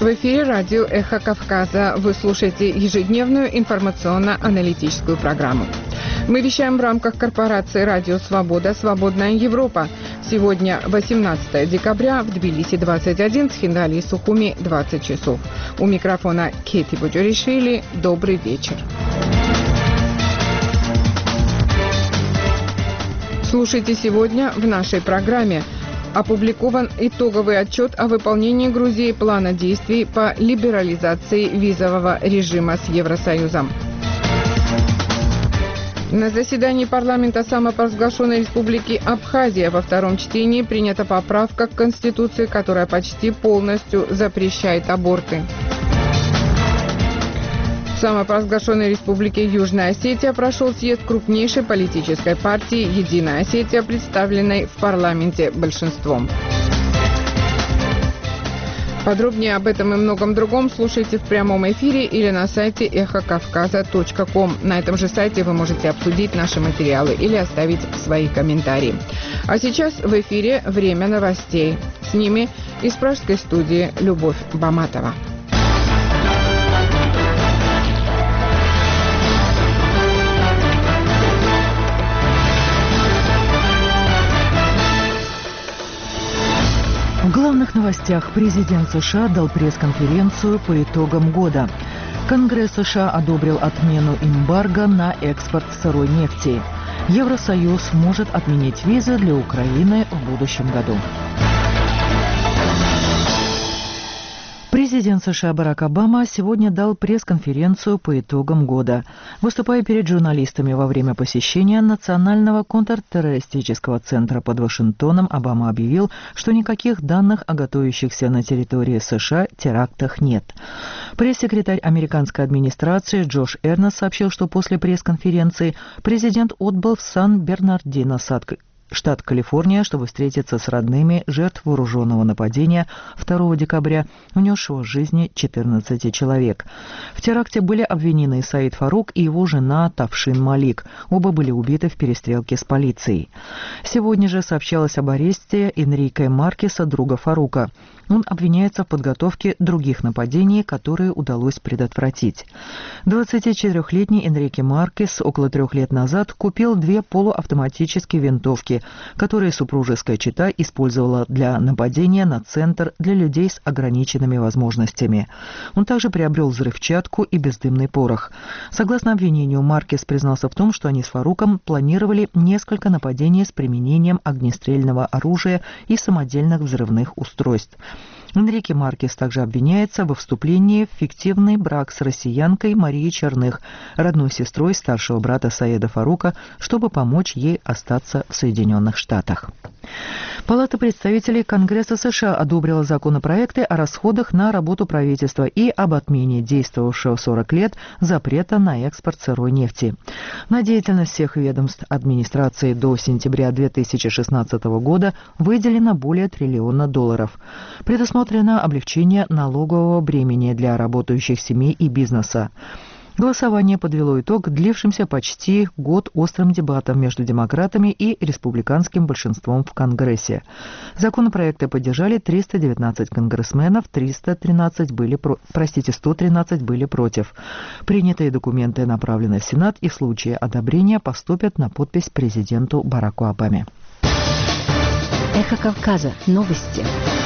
В эфире радио «Эхо Кавказа». Вы слушаете ежедневную информационно-аналитическую программу. Мы вещаем в рамках корпорации «Радио Свобода. Свободная Европа». Сегодня 18 декабря, в Тбилиси 21, Тхиндали и Сухуми 20 часов. У микрофона Кети Буджуришвили. Добрый вечер. Слушайте сегодня в нашей программе. Опубликован итоговый отчет о выполнении Грузии плана действий по либерализации визового режима с Евросоюзом. На заседании парламента самопровозглашенной республики Абхазия во втором чтении принята поправка к Конституции, которая почти полностью запрещает аборты. В самопровозглашенной республике Южная Осетия прошел съезд крупнейшей политической партии «Единая Осетия», представленной в парламенте большинством. Подробнее об этом и многом другом слушайте в прямом эфире или на сайте эхокавказа.ком. На этом же сайте вы можете обсудить наши материалы или оставить свои комментарии. А сейчас в эфире «Время новостей». С ними из пражской студии Любовь Баматова. В главных новостях президент США дал пресс-конференцию по итогам года. Конгресс США одобрил отмену эмбарго на экспорт сырой нефти. Евросоюз может отменить визы для Украины в будущем году. Президент США Барак Обама сегодня дал пресс-конференцию по итогам года. Выступая перед журналистами во время посещения Национального контртеррористического центра под Вашингтоном, Обама объявил, что никаких данных о готовящихся на территории США терактах нет. Пресс-секретарь американской администрации Джош Эрнст сообщил, что после пресс-конференции президент отбыл в Сан-Бернардино, штат Калифорния, чтобы встретиться с родными жертв вооруженного нападения 2 декабря, унесшего жизни 14 человек. В теракте были обвинены Саид Фарук и его жена Тавшин Малик. Оба были убиты в перестрелке с полицией. Сегодня же сообщалось об аресте Энрике Маркеса, друга Фарука. Он обвиняется в подготовке других нападений, которые удалось предотвратить. 24-летний Энрике Маркес около 3 лет назад купил 2 полуавтоматические винтовки, которые супружеская чета использовала для нападения на центр для людей с ограниченными возможностями. Он также приобрел взрывчатку и бездымный порох. Согласно обвинению, Маркес признался в том, что они с Фаруком планировали несколько нападений с применением огнестрельного оружия и самодельных взрывных устройств. Энрике Маркес также обвиняется во вступлении в фиктивный брак с россиянкой Марией Черных, родной сестрой старшего брата Саида Фарука, чтобы помочь ей остаться в Соединенных Штатах. Палата представителей Конгресса США одобрила законопроекты о расходах на работу правительства и об отмене действовавшего 40 лет запрета на экспорт сырой нефти. На деятельность всех ведомств администрации до сентября 2016 года выделено более $1 триллиона. Предусмотрено облегчение налогового бремени для работающих семей и бизнеса. Голосование подвело итог длившимся почти год острым дебатам между демократами и республиканским большинством в Конгрессе. Законопроекты поддержали 319 конгрессменов, 113 были против. Принятые документы направлены в Сенат и в случае одобрения поступят на подпись президенту Бараку Обаме. Эхо Кавказа. Новости.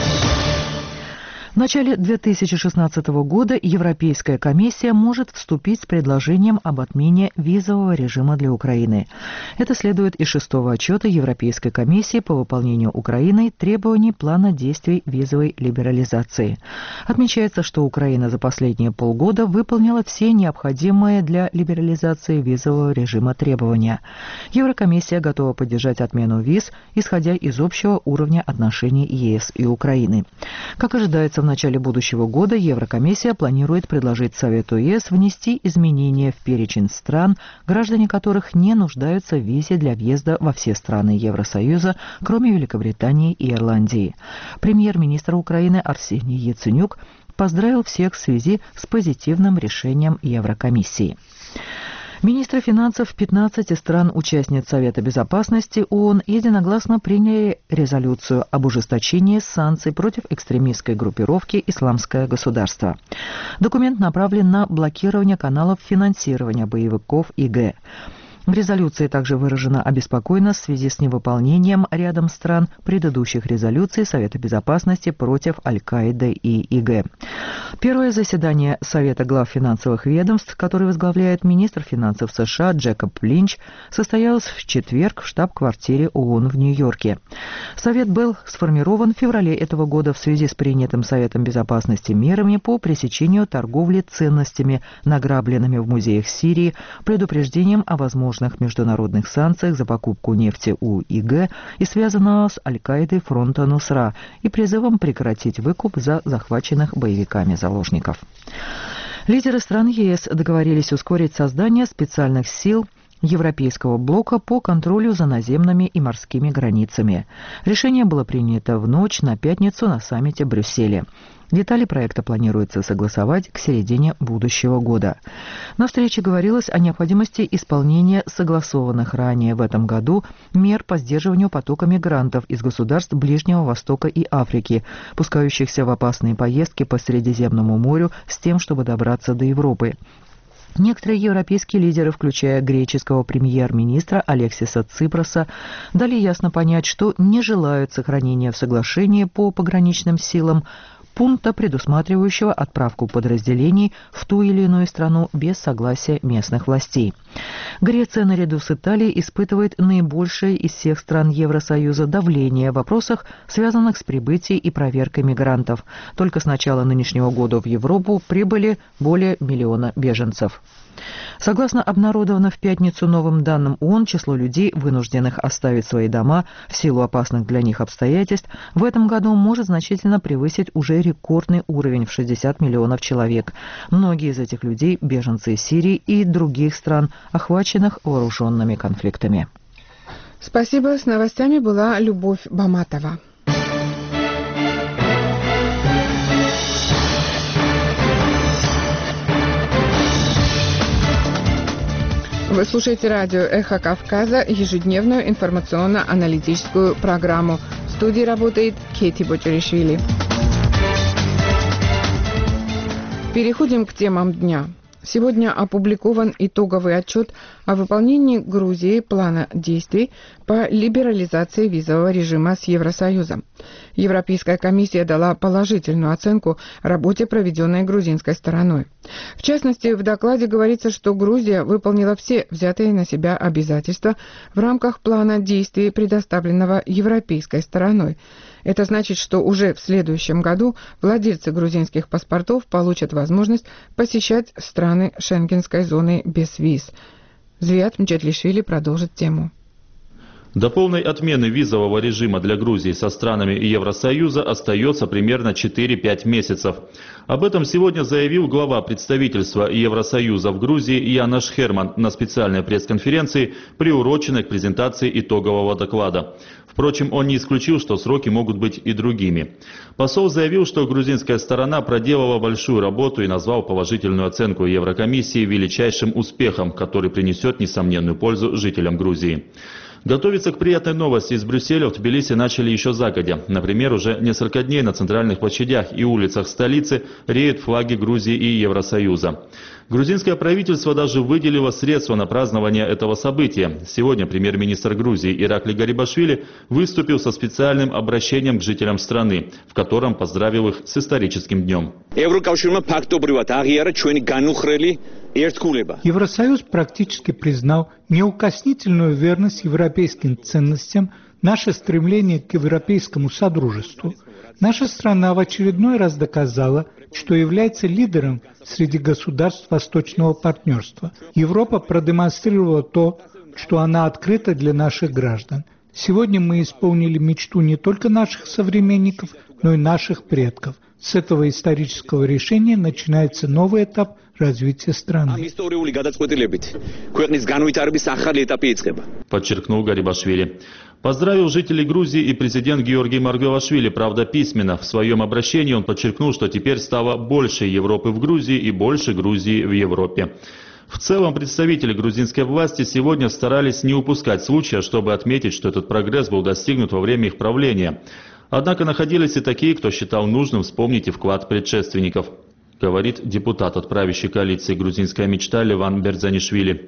В начале 2016 года Европейская комиссия может вступить с предложением об отмене визового режима для Украины. Это следует из 6-го отчета Европейской комиссии по выполнению Украиной требований плана действий визовой либерализации. Отмечается, что Украина за последние полгода выполнила все необходимые для либерализации визового режима требования. Еврокомиссия готова поддержать отмену виз, исходя из общего уровня отношений ЕС и Украины. Как ожидается, в начале будущего года Еврокомиссия планирует предложить Совету ЕС внести изменения в перечень стран, граждане которых не нуждаются в визе для въезда во все страны Евросоюза, кроме Великобритании и Ирландии. Премьер-министр Украины Арсений Яценюк поздравил всех в связи с позитивным решением Еврокомиссии. Министры финансов 15 стран-участниц Совета Безопасности ООН единогласно приняли резолюцию об ужесточении санкций против экстремистской группировки «Исламское государство». Документ направлен на блокирование каналов финансирования боевиков ИГ. В резолюции также выражена обеспокоенность в связи с невыполнением рядом стран предыдущих резолюций Совета Безопасности против Аль-Каиды и ИГ. Первое заседание Совета глав финансовых ведомств, который возглавляет министр финансов США Джекоб Линч, состоялось в четверг в штаб-квартире ООН в Нью-Йорке. Совет был сформирован в феврале этого года в связи с принятым Советом Безопасности мерами по пресечению торговли ценностями, награбленными в музеях Сирии, предупреждением о возможности международных санкциях за покупку нефти у ИГ и связанного с Аль-Каидой фронта Нусра и призывом прекратить выкуп за захваченных боевиками заложников. Лидеры стран ЕС договорились ускорить создание специальных сил Европейского блока по контролю за наземными и морскими границами. Решение было принято в ночь на пятницу на саммите в Брюсселе. Детали проекта планируется согласовать к середине будущего года. На встрече говорилось о необходимости исполнения согласованных ранее в этом году мер по сдерживанию потока мигрантов из государств Ближнего Востока и Африки, пускающихся в опасные поездки по Средиземному морю с тем, чтобы добраться до Европы. Некоторые европейские лидеры, включая греческого премьер-министра Алексиса Ципроса, дали ясно понять, что не желают сохранения в соглашении по пограничным силам пункта, предусматривающего отправку подразделений в ту или иную страну без согласия местных властей. Греция наряду с Италией испытывает наибольшее из всех стран Евросоюза давление в вопросах, связанных с прибытием и проверкой мигрантов. Только с начала нынешнего года в Европу прибыли более 1 миллиона беженцев. Согласно обнародованным в пятницу новым данным ООН, число людей, вынужденных оставить свои дома в силу опасных для них обстоятельств, в этом году может значительно превысить уже рекордный уровень в 60 миллионов человек. Многие из этих людей – беженцы из Сирии и других стран, охваченных вооруженными конфликтами. Спасибо. С новостями была Любовь Баматова. Вы слушаете радио «Эхо Кавказа», ежедневную информационно-аналитическую программу. В студии работает Кейти Бочеришвили. Переходим к темам дня. Сегодня опубликован итоговый отчет о выполнении Грузии плана действий по либерализации визового режима с Евросоюзом. Европейская комиссия дала положительную оценку работе, проведенной грузинской стороной. В частности, в докладе говорится, что Грузия выполнила все взятые на себя обязательства в рамках плана действий, предоставленного европейской стороной. Это значит, что уже в следующем году владельцы грузинских паспортов получат возможность посещать страны Шенгенской зоны без виз. Звиат Мчетлишвили продолжит тему. До полной отмены визового режима для Грузии со странами Евросоюза остается примерно 4-5 месяцев. Об этом сегодня заявил глава представительства Евросоюза в Грузии Янош Херман на специальной пресс-конференции, приуроченной к презентации итогового доклада. Впрочем, он не исключил, что сроки могут быть и другими. Посол заявил, что грузинская сторона проделала большую работу и назвал положительную оценку Еврокомиссии величайшим успехом, который принесет несомненную пользу жителям Грузии. Готовиться к приятной новости из Брюсселя в Тбилиси начали еще загодя. Например, уже несколько дней на центральных площадях и улицах столицы реют флаги Грузии и Евросоюза. Грузинское правительство даже выделило средства на празднование этого события. Сегодня премьер-министр Грузии Иракли Гарибашвили выступил со специальным обращением к жителям страны, в котором поздравил их с историческим днем. Евросоюз практически признал неукоснительную верность европейским ценностям, наше стремление к европейскому содружеству. Наша страна в очередной раз доказала, что является лидером среди государств Восточного партнерства. Европа продемонстрировала то, что она открыта для наших граждан. Сегодня мы исполнили мечту не только наших современников, но и наших предков. С этого исторического решения начинается новый этап развития страны. Подчеркнул Гарибашвили. Поздравил жителей Грузии и президент Георгий Маргвелашвили, правда письменно. В своем обращении он подчеркнул, что теперь стало больше Европы в Грузии и больше Грузии в Европе. В целом, представители грузинской власти сегодня старались не упускать случая, чтобы отметить, что этот прогресс был достигнут во время их правления. Однако находились и такие, кто считал нужным вспомнить и вклад предшественников, говорит депутат от правящей коалиции «Грузинская мечта» Леван Берзанишвили.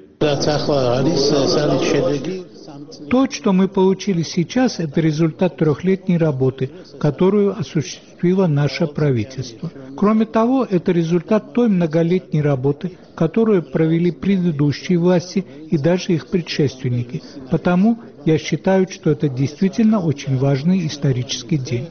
То, что мы получили сейчас, это результат трехлетней работы, которую осуществило наше правительство. Кроме того, это результат той многолетней работы, которую провели предыдущие власти и даже их предшественники. Потому я считаю, что это действительно очень важный исторический день.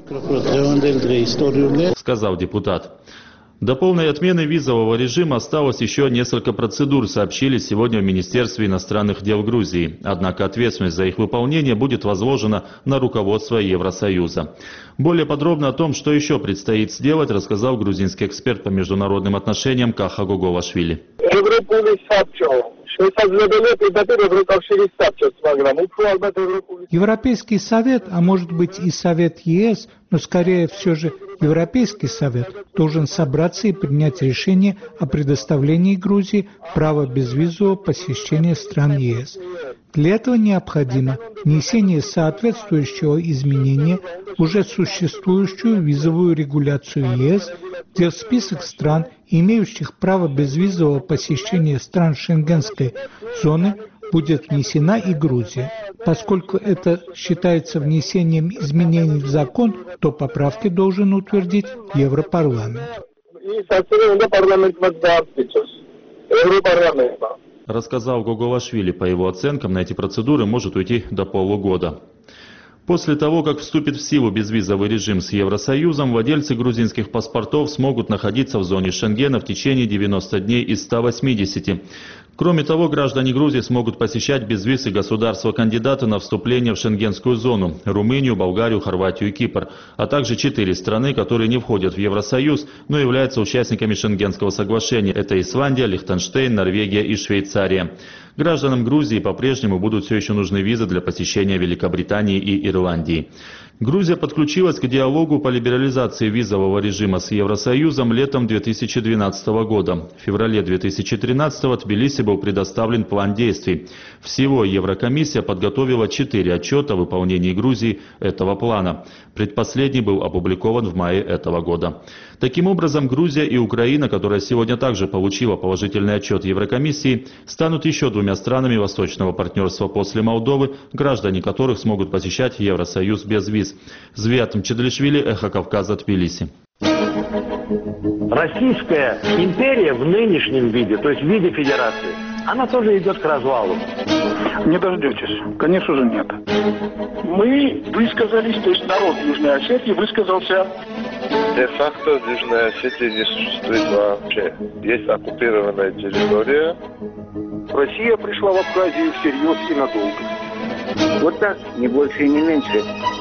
Сказал депутат. До полной отмены визового режима осталось еще несколько процедур, сообщили сегодня в Министерстве иностранных дел Грузии. Однако ответственность за их выполнение будет возложена на руководство Евросоюза. Более подробно о том, что еще предстоит сделать, рассказал грузинский эксперт по международным отношениям Каха Гоголашвили. Европейский совет, а может быть и Совет ЕС, но скорее все же Европейский совет, должен собраться и принять решение о предоставлении Грузии права безвизового посещения стран ЕС. Для этого необходимо внесение соответствующего изменения в уже существующую визовую регуляцию ЕС, где в список стран, имеющих право безвизового посещения стран Шенгенской зоны, будет внесена и Грузия. Поскольку это считается внесением изменений в закон, то поправки должен утвердить Европарламент. Рассказал Гоголашвили. По его оценкам, на эти процедуры может уйти до полугода. После того, как вступит в силу безвизовый режим с Евросоюзом, владельцы грузинских паспортов смогут находиться в зоне Шенгена в течение 90 дней из 180. Кроме того, граждане Грузии смогут посещать без виз и государства-кандидата на вступление в шенгенскую зону – Румынию, Болгарию, Хорватию и Кипр, а также 4 страны, которые не входят в Евросоюз, но являются участниками Шенгенского соглашения – это Исландия, Лихтенштейн, Норвегия и Швейцария. Гражданам Грузии по-прежнему будут все еще нужны визы для посещения Великобритании и Ирландии. Грузия подключилась к диалогу по либерализации визового режима с Евросоюзом летом 2012 года. В феврале 2013 Тбилиси был предоставлен план действий. Всего Еврокомиссия подготовила 4 отчета о выполнении Грузии этого плана. Предпоследний был опубликован в мае этого года. Таким образом, Грузия и Украина, которая сегодня также получила положительный отчет Еврокомиссии, станут еще 2 странами восточного партнерства после Молдовы, граждане которых смогут посещать Евросоюз без виз. Звят Мчедлишвили, Эхо Кавказа, Тбилиси. Российская империя в нынешнем виде, то есть в виде федерации, она тоже идет к развалу. Не дождетесь. Конечно же нет. Мы высказались, то есть народ Южной Осетии высказался. Де-факто Южная Осетия не существует вообще. Есть оккупированная территория. Россия пришла в Абхазию всерьез и надолго. Вот так, не больше и не меньше.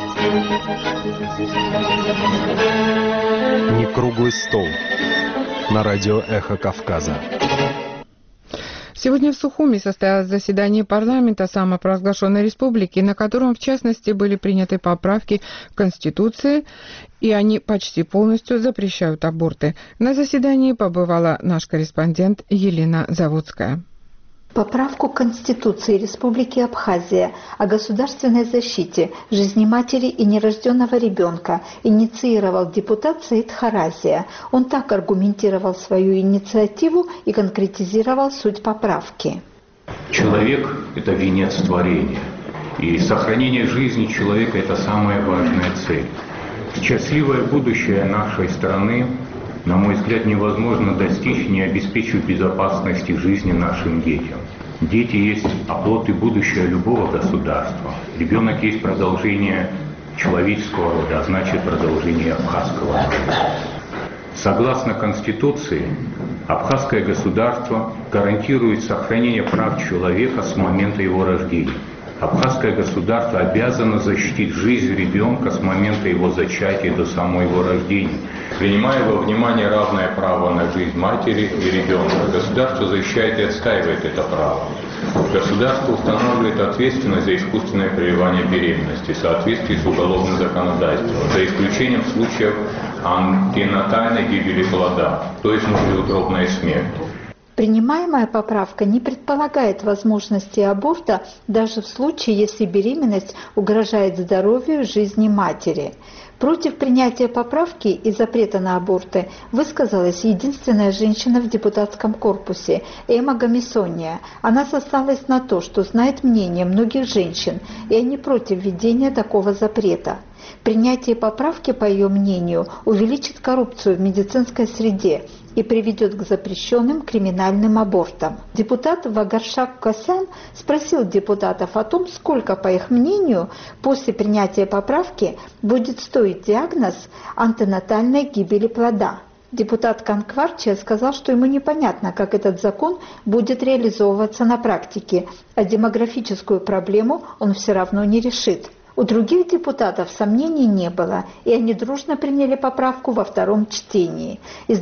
Не круглый стол. На радио «Эхо Кавказа». Сегодня в Сухуми состоялось заседание парламента самопровозглашенной республики, на котором, в частности, были приняты поправки в Конституции, и они почти полностью запрещают аборты. На заседании побывала наш корреспондент Елена Заводская. Поправку Конституции Республики Абхазия о государственной защите жизни матери и нерожденного ребенка инициировал депутат Саид Харазия. Он так аргументировал свою инициативу и конкретизировал суть поправки. Человек – это венец творения, и сохранение жизни человека – это самая важная цель. Счастливое будущее нашей страны, на мой взгляд, невозможно достичь, не обеспечив безопасности жизни нашим детям. Дети есть оплот и будущее любого государства. Ребенок есть продолжение человеческого рода, а значит продолжение абхазского рода. Согласно Конституции, абхазское государство гарантирует сохранение прав человека с момента его рождения. Абхазское государство обязано защитить жизнь ребенка с момента его зачатия до самого его рождения. Принимая во внимание равное право на жизнь матери и ребенка, государство защищает и отстаивает это право. Государство устанавливает ответственность за искусственное прерывание беременности в соответствии с уголовным законодательством, за исключением случаев антенатальной гибели плода, то есть внутриутробная смерть. Принимаемая поправка не предполагает возможности аборта даже в случае, если беременность угрожает здоровью и жизни матери. Против принятия поправки и запрета на аборты высказалась единственная женщина в депутатском корпусе Эмма Гамисония. Она сослалась на то, что знает мнение многих женщин, и они против введения такого запрета. Принятие поправки, по ее мнению, увеличит коррупцию в медицинской среде и приведет к запрещенным криминальным абортам. Депутат Вагаршак Косян спросил депутатов о том, сколько, по их мнению, после принятия поправки будет стоить диагноз антенатальной гибели плода. Депутат Канкварчия сказал, что ему непонятно, как этот закон будет реализовываться на практике, а демографическую проблему он все равно не решит. У других депутатов сомнений не было, и они дружно приняли поправку во втором чтении. Из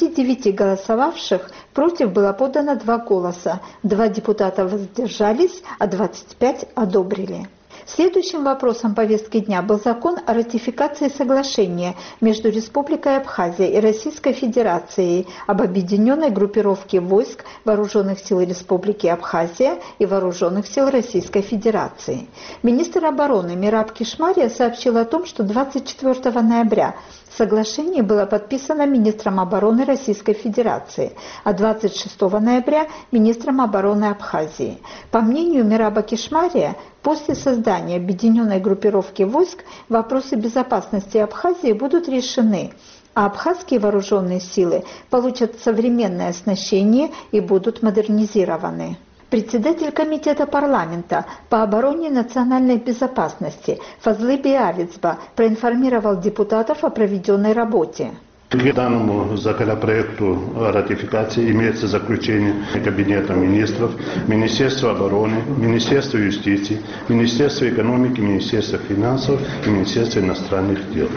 29 голосовавших против было подано 2 голоса, 2 депутата воздержались, а 25 одобрили. Следующим вопросом повестки дня был закон о ратификации соглашения между Республикой Абхазия и Российской Федерацией об объединенной группировке войск Вооруженных сил Республики Абхазия и Вооруженных сил Российской Федерации. Министр обороны Мираб Кишмария сообщил о том, что 24 ноября соглашение было подписано министром обороны Российской Федерации, а 26 ноября министром обороны Абхазии. По мнению Мираба Кишмария, после создания объединенной группировки войск вопросы безопасности Абхазии будут решены, а абхазские вооруженные силы получат современное оснащение и будут модернизированы. Председатель комитета парламента по обороне и национальной безопасности Фазлы Биавицба проинформировал депутатов о проведенной работе. К данному законопроекту о ратификации имеется заключение Кабинета министров, Министерства обороны, Министерства юстиции, Министерства экономики, Министерства финансов и Министерства иностранных дел.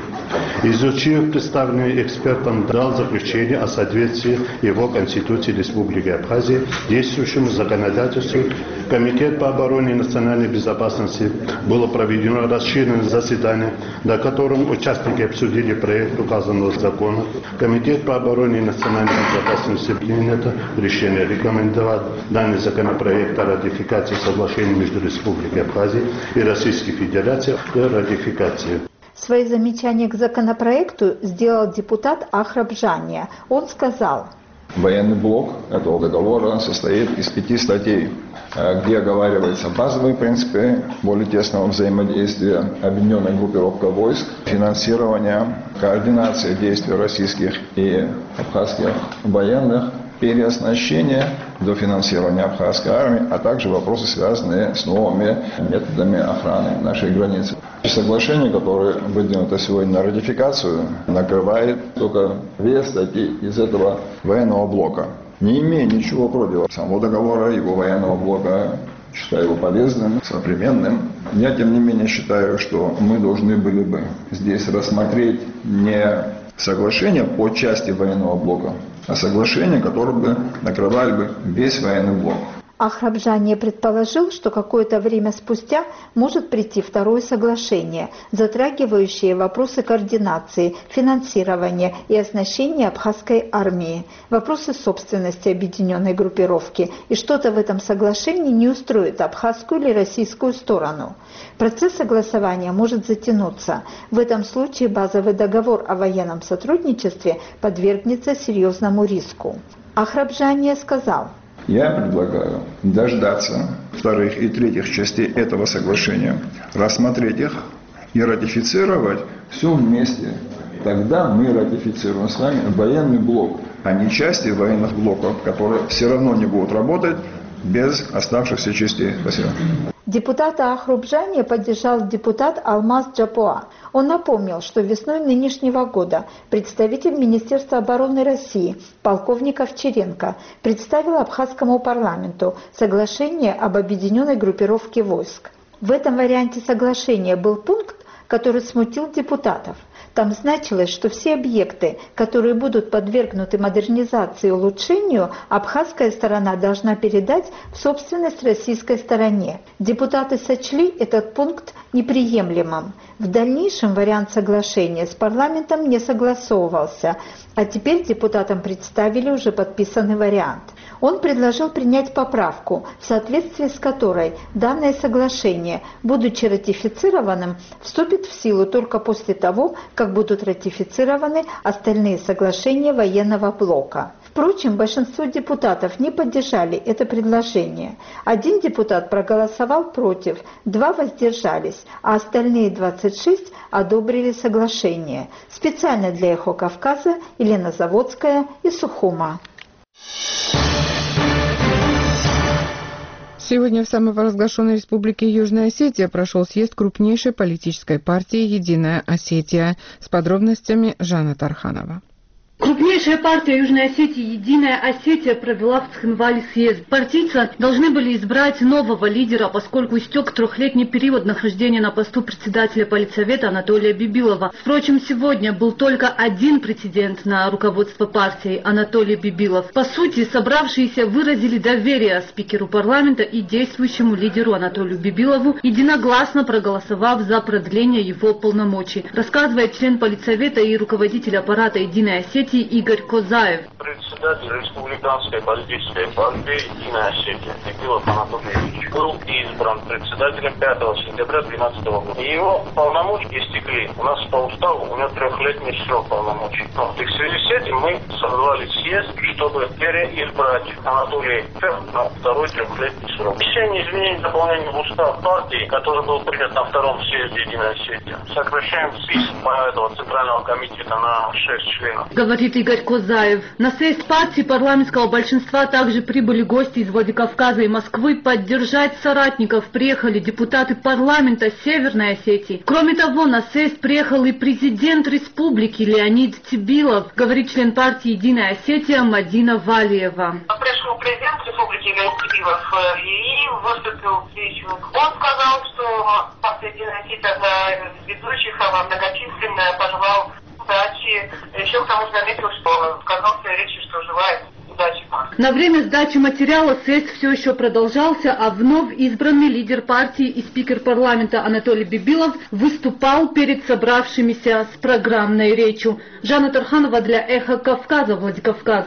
Изучив представленный экспертом, дал заключение о соответствии его Конституции Республики Абхазия действующему законодательству. Комитет по обороне и национальной безопасности было проведено расширенное заседание, на котором участники обсудили проект указанного закона. Комитет по обороне и национальной безопасности принято решение рекомендовать данный законопроект о ратификации соглашения между Республикой Абхазия и Российской Федерацией для ратификации. Свои замечания к законопроекту сделал депутат Ахраб Жания. Он сказал: военный блок этого договора состоит из 5 статей, где оговариваются базовые принципы более тесного взаимодействия, объединенная группировка войск, финансирование, координация действий российских и абхазских военных, переоснащение до финансирования абхазской армии, а также вопросы, связанные с новыми методами охраны нашей границы. Соглашение, которое выдвинуто сегодня на ратификацию, накрывает только 2 статьи из этого военного блока. Не имея ничего против самого договора, его военного блока, считаю его полезным, современным, я тем не менее считаю, что мы должны были бы здесь рассмотреть не соглашение по части военного блока, а соглашение, которое бы накрывали бы весь военный блок. Ахраб Жания предположил, что какое-то время спустя может прийти второе соглашение, затрагивающее вопросы координации, финансирования и оснащения абхазской армии, вопросы собственности объединенной группировки, и что-то в этом соглашении не устроит абхазскую или российскую сторону. Процесс согласования может затянуться. В этом случае базовый договор о военном сотрудничестве подвергнется серьезному риску. Ахраб Жания сказал: я предлагаю дождаться 2 и 3 частей этого соглашения, рассмотреть их и ратифицировать все вместе. Тогда мы ратифицируем с вами военный блок, а не части военных блоков, которые все равно не будут работать без оставшихся частей. Спасибо. Депутата Ахраб Жания поддержал депутат Алмаз Джапуа. Он напомнил, что весной нынешнего года представитель Министерства обороны России, полковник Овчаренко, представил абхазскому парламенту соглашение об объединенной группировке войск. В этом варианте соглашения был пункт, который смутил депутатов. Там значилось, что все объекты, которые будут подвергнуты модернизации и улучшению, абхазская сторона должна передать в собственность российской стороне. Депутаты сочли этот пункт неприемлемым. В дальнейшем вариант соглашения с парламентом не согласовывался, а теперь депутатам представили уже подписанный вариант. Он предложил принять поправку, в соответствии с которой данное соглашение, будучи ратифицированным, вступит в силу только после того, как будут ратифицированы остальные соглашения военного блока. Впрочем, большинство депутатов не поддержали это предложение. Один депутат проголосовал против, 2 воздержались, а остальные 26 одобрили соглашение. Специально для «Эхо Кавказа» Елена Заводская из Сухума. Сегодня в самопровозглашенной республике Южная Осетия прошел съезд крупнейшей политической партии «Единая Осетия». С подробностями Жанна Тарханова. Крупнейшая партия Южной Осетии «Единая Осетия» провела в Цхинвале съезд. Партийцы должны были избрать нового лидера, поскольку истек 3-летний период нахождения на посту председателя политсовета Анатолия Бибилова. Впрочем, сегодня был только один претендент на руководство партией – Анатолий Бибилов. По сути, собравшиеся выразили доверие спикеру парламента и действующему лидеру Анатолию Бибилову, единогласно проголосовав за продление его полномочий, рассказывает член политсовета и руководитель аппарата «Единой Осетии» Игорь Козаев. Председатель республиканской политической партии «Единая Осетия» Бибилов Анатолий Ильич был избран председателем 5 сентября 2012 года. Его полномочия истекли. У нас по уставу у него 3-летний срок полномочий. В связи с этим мы созвали съезд, чтобы переизбрать Анатолия на 2-й 3-летний срок. Решение изменений и дополнений в устав партии, который был принят на 2-м съезде «Единая Осетия», сокращаем список этого Центрального комитета на 6 членов. Говорит Игорь Козаев. На съезд партии парламентского большинства также прибыли гости из Владикавказа и Москвы. Поддержать соратников приехали депутаты парламента Северной Осетии. Кроме того, на съезд приехал и президент республики Леонид Тибилов, говорит член партии «Единая Осетия» Мадина Валиева. Пришел президент республики Леонид Тибилов и выступил с речью. Он сказал, что партия «Единая Осетия» за ведущих многочисленная, пожелал удачи. Еще к тому же заметил, что сказал в своей речи, что желает удачи. На время сдачи материала съезд все еще продолжался, а вновь избранный лидер партии и спикер парламента Анатолий Бибилов выступал перед собравшимися с программной речью. Жанна Тарханова для «Эхо Кавказа», Владикавказ.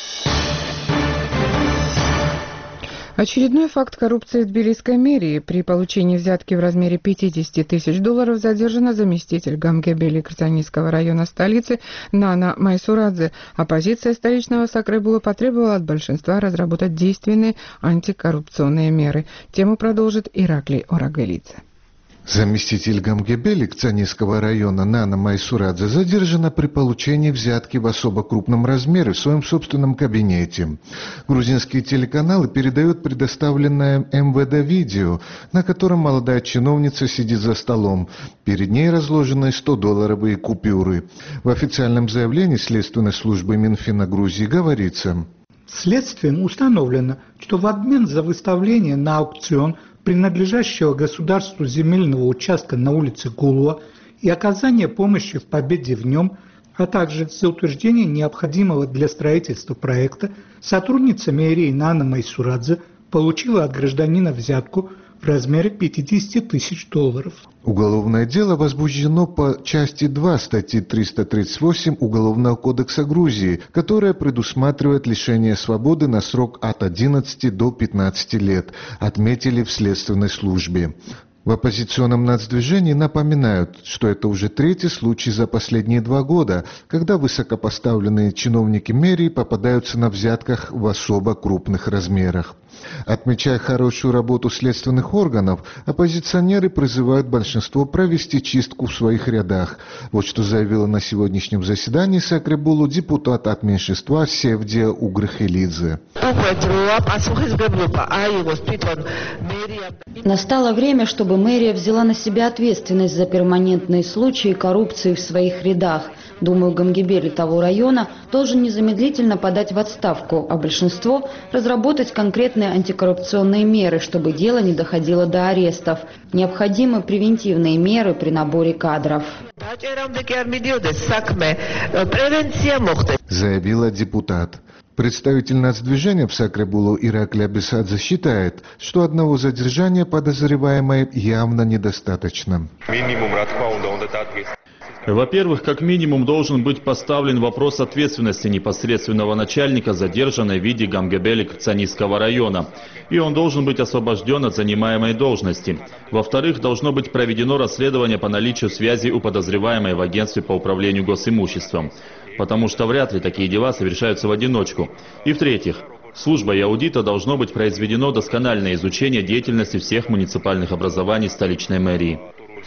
Очередной факт коррупции в Тбилисской мэрии. При получении взятки в размере $50 тысяч задержана заместитель Гамгебели Кыртанийского района столицы Нана Майсурадзе. Оппозиция столичного Сакребула потребовала от большинства разработать действенные антикоррупционные меры. Тему продолжит Ираклий Орагелидзе. Заместитель Гамгебели Кыртанийского района Нана Майсурадзе задержана при получении взятки в особо крупном размере в своем собственном кабинете. Грузинские телеканалы передают предоставленное МВД видео, на котором молодая чиновница сидит за столом. Перед ней разложены $100 купюры. В официальном заявлении Следственной службы Минфина Грузии говорится: следствием установлено, что в обмен за выставление на аукцион принадлежащего государству земельного участка на улице Гулуа и оказание помощи в победе в нем, а также за утверждение необходимого для строительства проекта, сотрудница мэрии Нана Майсурадзе получила от гражданина взятку в размере $50 тысяч. Уголовное дело возбуждено по части 2 статьи 338 Уголовного кодекса Грузии, которая предусматривает лишение свободы на срок от 11 до 15 лет, отметили в следственной службе. В оппозиционном нацдвижении напоминают, что это уже 3-й случай за последние 2 года, когда высокопоставленные чиновники мэрии попадаются на взятках в особо крупных размерах. Отмечая хорошую работу следственных органов, оппозиционеры призывают большинство провести чистку в своих рядах. Вот что заявила на сегодняшнем заседании Сакребулу депутат от меньшинства Севдия Угрыхелидзе. Настало время, чтобы мэрия взяла на себя ответственность за перманентные случаи коррупции в своих рядах. Думаю, Гамгебели того района должен незамедлительно подать в отставку, а большинство разработать конкретные антикоррупционные меры, чтобы дело не доходило до арестов. Необходимы превентивные меры при наборе кадров. заявила депутат. Представитель нацдвижения в Сакрабулу Иракли Абесадзе считает, что одного задержания подозреваемой явно недостаточно. Во-первых, как минимум должен быть поставлен вопрос ответственности непосредственного начальника задержанной в виде Гамгебели Цанийского района, и он должен быть освобожден от занимаемой должности. Во-вторых, должно быть проведено расследование по наличию связи у подозреваемой в агентстве по управлению госимуществом, потому что вряд ли такие дела совершаются в одиночку. И в-третьих, службой аудита должно быть произведено доскональное изучение деятельности всех муниципальных образований столичной мэрии.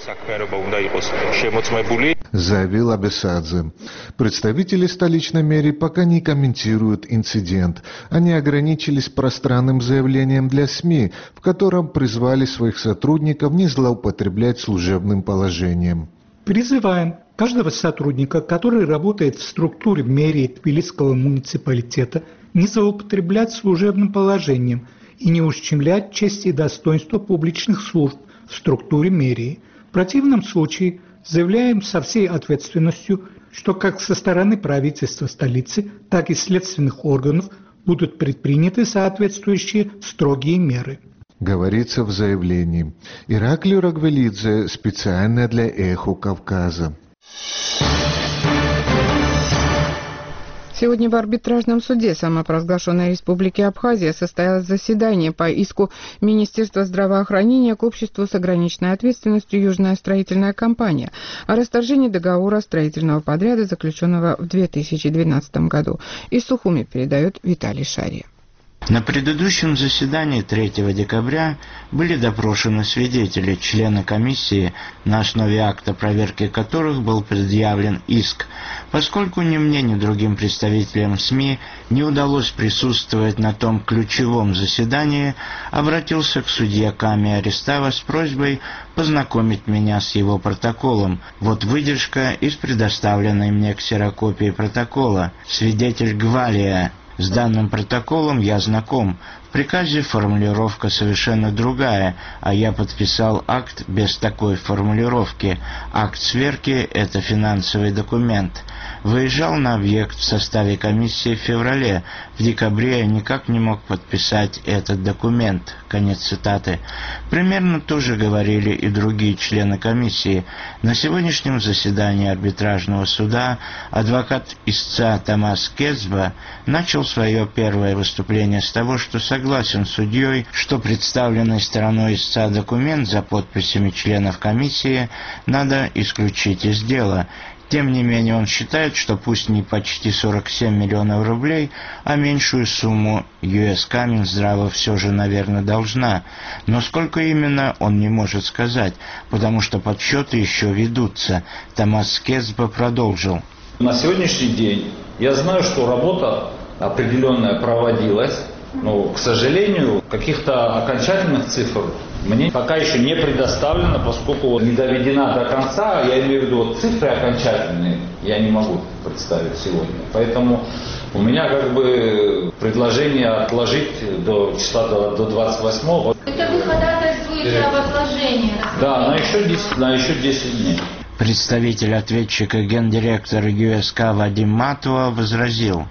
Заявил Абесадзе. Представители столичной мэрии пока не комментируют инцидент. Они ограничились пространным заявлением для СМИ, в котором призвали своих сотрудников не злоупотреблять служебным положением. Призываем каждого сотрудника, который работает в структуре мэрии Тбилисского муниципалитета, не злоупотреблять служебным положением и не ущемлять честь и достоинство публичных служб в структуре мэрии. В противном случае заявляем со всей ответственностью, что как со стороны правительства столицы, так и следственных органов будут предприняты соответствующие строгие меры. Говорится в заявлении. Ираклий Рагвелидзе специально для «Эхо Кавказа». Сегодня в арбитражном суде самопровозглашенной Республики Абхазия состоялось заседание по иску Министерства здравоохранения к обществу с ограниченной ответственностью «Южная строительная компания» о расторжении договора строительного подряда, заключенного в 2012 году. Из Сухуми передает Виталий Шария. На предыдущем заседании 3 декабря были допрошены свидетели, члены комиссии, на основе акта проверки которых был предъявлен иск. Поскольку ни мне, ни другим представителям СМИ не удалось присутствовать на том ключевом заседании, обратился к судье Ками Арестава с просьбой познакомить меня с его протоколом. Вот выдержка из предоставленной мне ксерокопии протокола. Свидетель Гвалия. С данным протоколом я знаком. В приказе формулировка совершенно другая, а я подписал акт без такой формулировки. Акт сверки – это финансовый документ. Выезжал на объект в составе комиссии в феврале. В декабре я никак не мог подписать этот документ. Конец цитаты. Примерно то же говорили и другие члены комиссии. На сегодняшнем заседании арбитражного суда адвокат истца Тамас Кезба начал свое первое выступление с того, что согласен с судьей, что представленный стороной истца документ за подписями членов комиссии надо исключить из дела. Тем не менее, он считает, что пусть не почти 47 миллионов рублей, а меньшую сумму ЮСК Минздрава все же, наверное, должна. Но сколько именно, он не может сказать, потому что подсчеты еще ведутся. Тамас Кезба продолжил. На сегодняшний день я знаю, что работа определенная проводилась, но, к сожалению, каких-то окончательных цифр мне пока еще не предоставлено, поскольку не доведена до конца, я имею в виду вот цифры окончательные, я не могу представить сегодня. Поэтому у меня как бы предложение отложить до числа до 28-го. Это вы ходатайствуете об отложении? Да, на еще 10 дней. Представитель ответчика гендиректора ЮСК Вадим Матуа возразил.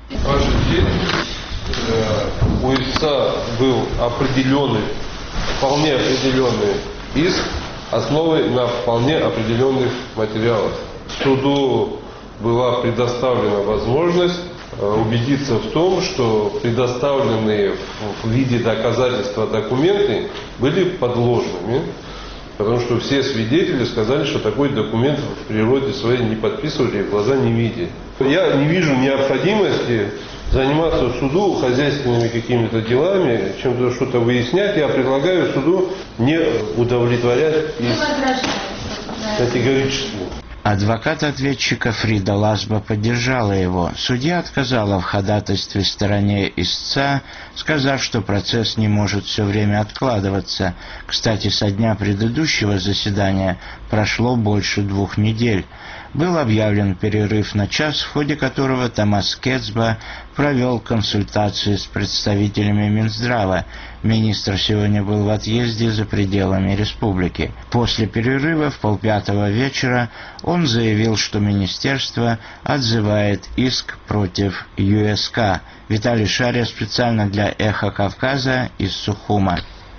У истца был вполне определенный иск, основанный на вполне определенных материалах. Суду была предоставлена возможность убедиться в том, что предоставленные в виде доказательства документы были подложными, потому что все свидетели сказали, что такой документ в природе своей не подписывали и в глаза не видели. Я не вижу необходимости заниматься суду хозяйственными какими-то делами, чем-то что-то выяснять. Я предлагаю суду не удовлетворять категорически. Адвокат ответчика Фрида Ласба поддержала его. Судья отказала в ходатайстве стороне истца, сказав, что процесс не может все время откладываться. Кстати, со дня предыдущего заседания прошло больше 2 недель. был объявлен перерыв на час, в ходе которого Тамас Кецба провел консультации с представителями Минздрава. Министр сегодня был в отъезде за пределами республики. После перерыва в 4:30 вечера он заявил, что министерство отзывает иск против ЮСК. Виталий Шария специально для «Эхо Кавказа» из Сухума.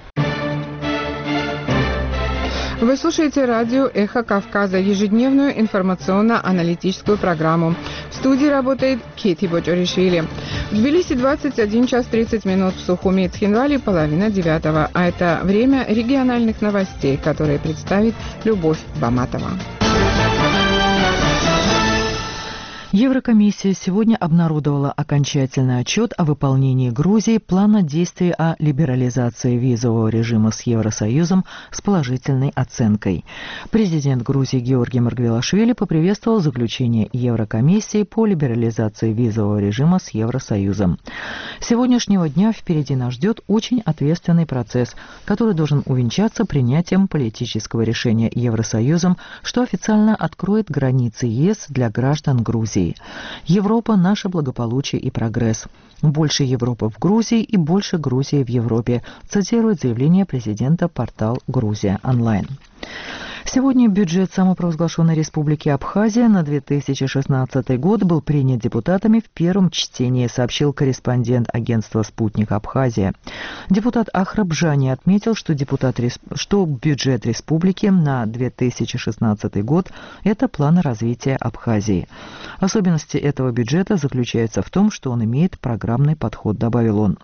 Вы слушаете радио «Эхо Кавказа», ежедневную информационно-аналитическую программу. В студии работает Кети Бочоришвили. В Тбилиси 21 час 30 минут, в Сухуми и Цхинвале 8:30, а это время региональных новостей, которые представит Любовь Баматова. Еврокомиссия сегодня обнародовала окончательный отчет о выполнении Грузии плана действий о либерализации визового режима с Евросоюзом с положительной оценкой. Президент Грузии Георгий Маргвелашвили поприветствовал заключение Еврокомиссии по либерализации визового режима с Евросоюзом. С сегодняшнего дня впереди нас ждет очень ответственный процесс, который должен увенчаться принятием политического решения Евросоюзом, что официально откроет границы ЕС для граждан Грузии. Европа – наше благополучие и прогресс. Больше Европы в Грузии и больше Грузии в Европе, цитирует заявление президента портал «Грузия онлайн». Сегодня бюджет самопровозглашенной Республики Абхазия на 2016 год был принят депутатами в первом чтении, сообщил корреспондент агентства «Спутник Абхазия». Депутат Ахрабжани отметил, что бюджет республики на 2016 год – это план развития Абхазии. Особенности этого бюджета заключаются в том, что он имеет программный подход, добавил он.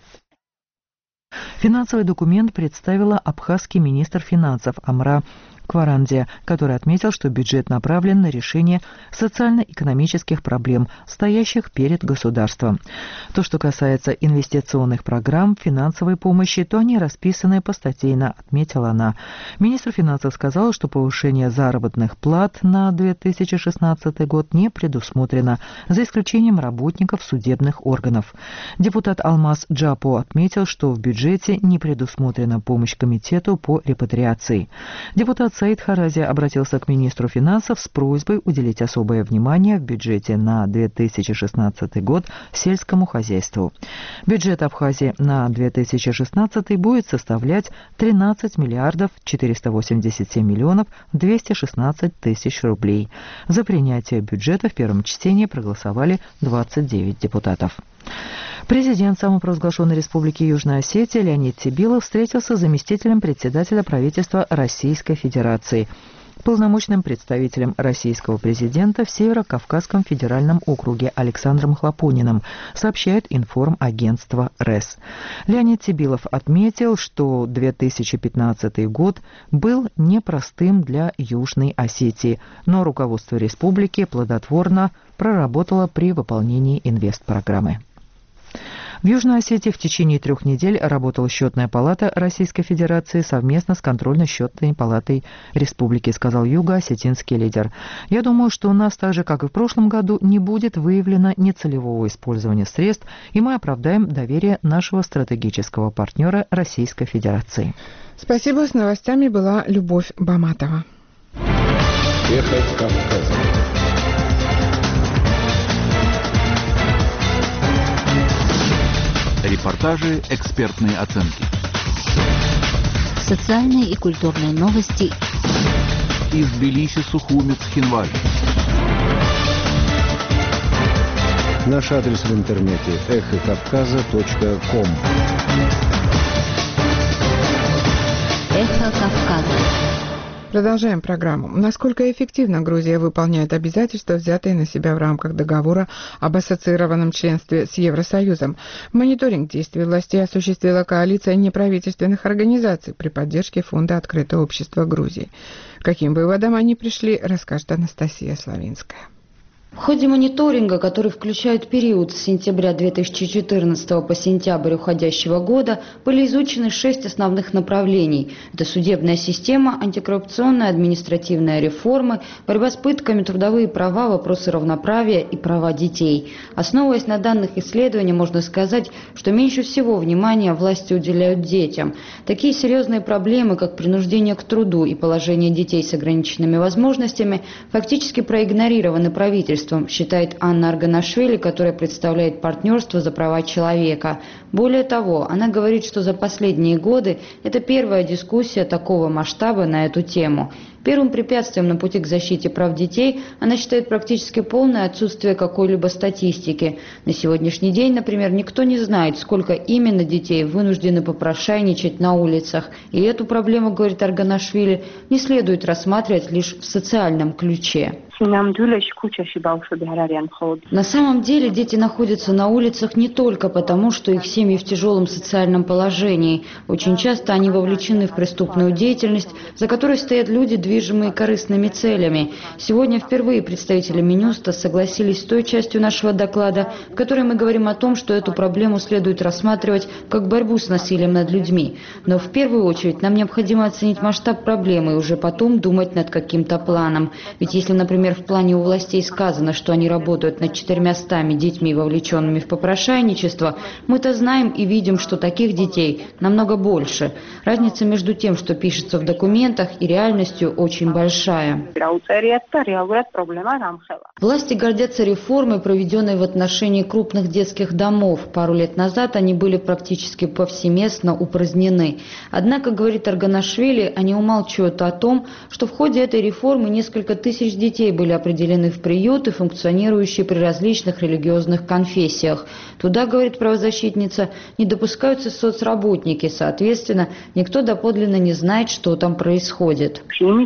Финансовый документ представила абхазский министр финансов Амра Кварандия, который отметил, что бюджет направлен на решение социально-экономических проблем, стоящих перед государством. То, что касается инвестиционных программ, финансовой помощи, то они расписаны постатейно, отметила она. Министр финансов сказал, что повышение заработных плат на 2016 год не предусмотрено, за исключением работников судебных органов. Депутат Алмаз Джапо отметил, что в бюджете не предусмотрена помощь комитету по репатриации. Депутат Саид Харази обратился к министру финансов с просьбой уделить особое внимание в бюджете на 2016 год сельскому хозяйству. Бюджет Абхазии на 2016 будет составлять 13 миллиардов 487 миллионов 216 тысяч рублей. За принятие бюджета в первом чтении проголосовали 29 депутатов. Президент самопровозглашенной Республики Южная Осетия Леонид Тибилов встретился с заместителем председателя правительства Российской Федерации, полномочным представителем российского президента в Северо-Кавказском федеральном округе Александром Хлопониным, сообщает информагентство РЭС. Леонид Тибилов отметил, что 2015 год был непростым для Южной Осетии, но руководство республики плодотворно проработало при выполнении инвестпрограммы. В Южной Осетии в течение 3 недель работала счетная палата Российской Федерации совместно с контрольно-счетной палатой республики, сказал юго-осетинский лидер. Я думаю, что у нас, так же как и в прошлом году, не будет выявлено нецелевого использования средств, и мы оправдаем доверие нашего стратегического партнера Российской Федерации. Спасибо. С новостями была Любовь Баматова. Эхо Кавказа. Репортажи, экспертные оценки. Социальные и культурные новости. Из Тбилиси, Сухуми, Цхинвали. Наш адрес в интернете эхокавказа.ком. Эхо Кавказа. Продолжаем программу. Насколько эффективно Грузия выполняет обязательства, взятые на себя в рамках договора об ассоциированном членстве с Евросоюзом? Мониторинг действий властей осуществила коалиция неправительственных организаций при поддержке Фонда Открытого общества Грузии. К каким выводам они пришли, расскажет Анастасия Славинская. В ходе мониторинга, который включает период с сентября 2014 по сентябрь уходящего года, были изучены 6 основных направлений. Это судебная система, антикоррупционная административная реформа, борьба с пытками, трудовые права, вопросы равноправия и права детей. Основываясь на данных исследований, можно сказать, что меньше всего внимания власти уделяют детям. Такие серьезные проблемы, как принуждение к труду и положение детей с ограниченными возможностями, фактически проигнорированы правительством, считает Анна Арганашвили, которая представляет партнерство за права человека. Более того, она говорит, что за последние годы это первая дискуссия такого масштаба на эту тему. Первым препятствием на пути к защите прав детей она считает практически полное отсутствие какой-либо статистики. На сегодняшний день, например, никто не знает, сколько именно детей вынуждены попрошайничать на улицах. И эту проблему, говорит Арганашвили, не следует рассматривать лишь в социальном ключе. На самом деле дети находятся на улицах не только потому, что их семьи в тяжелом социальном положении. Очень часто они вовлечены в преступную деятельность, за которой стоят люди, движимые корыстными целями. Сегодня впервые представители Минюста согласились с той частью нашего доклада, в которой мы говорим о том, что эту проблему следует рассматривать как борьбу с насилием над людьми. Но в первую очередь нам необходимо оценить масштаб проблемы и уже потом думать над каким-то планом. Ведь если, например, в плане у властей сказано, что они работают над 400 детьми, вовлеченными в попрошайничество, мы-то знаем и видим, что таких детей намного больше. Разница между тем, что пишется в документах, и реальностью очень большая. Власти гордятся реформой, проведенной в отношении крупных детских домов. Пару лет назад они были практически повсеместно упразднены. Однако, говорит Арганашвили, они умалчивают о том, что в ходе этой реформы несколько тысяч детей были определены в приюты, функционирующие при различных религиозных конфессиях. Туда, говорит правозащитница, не допускаются соцработники, соответственно, никто доподлинно не знает, что там происходит.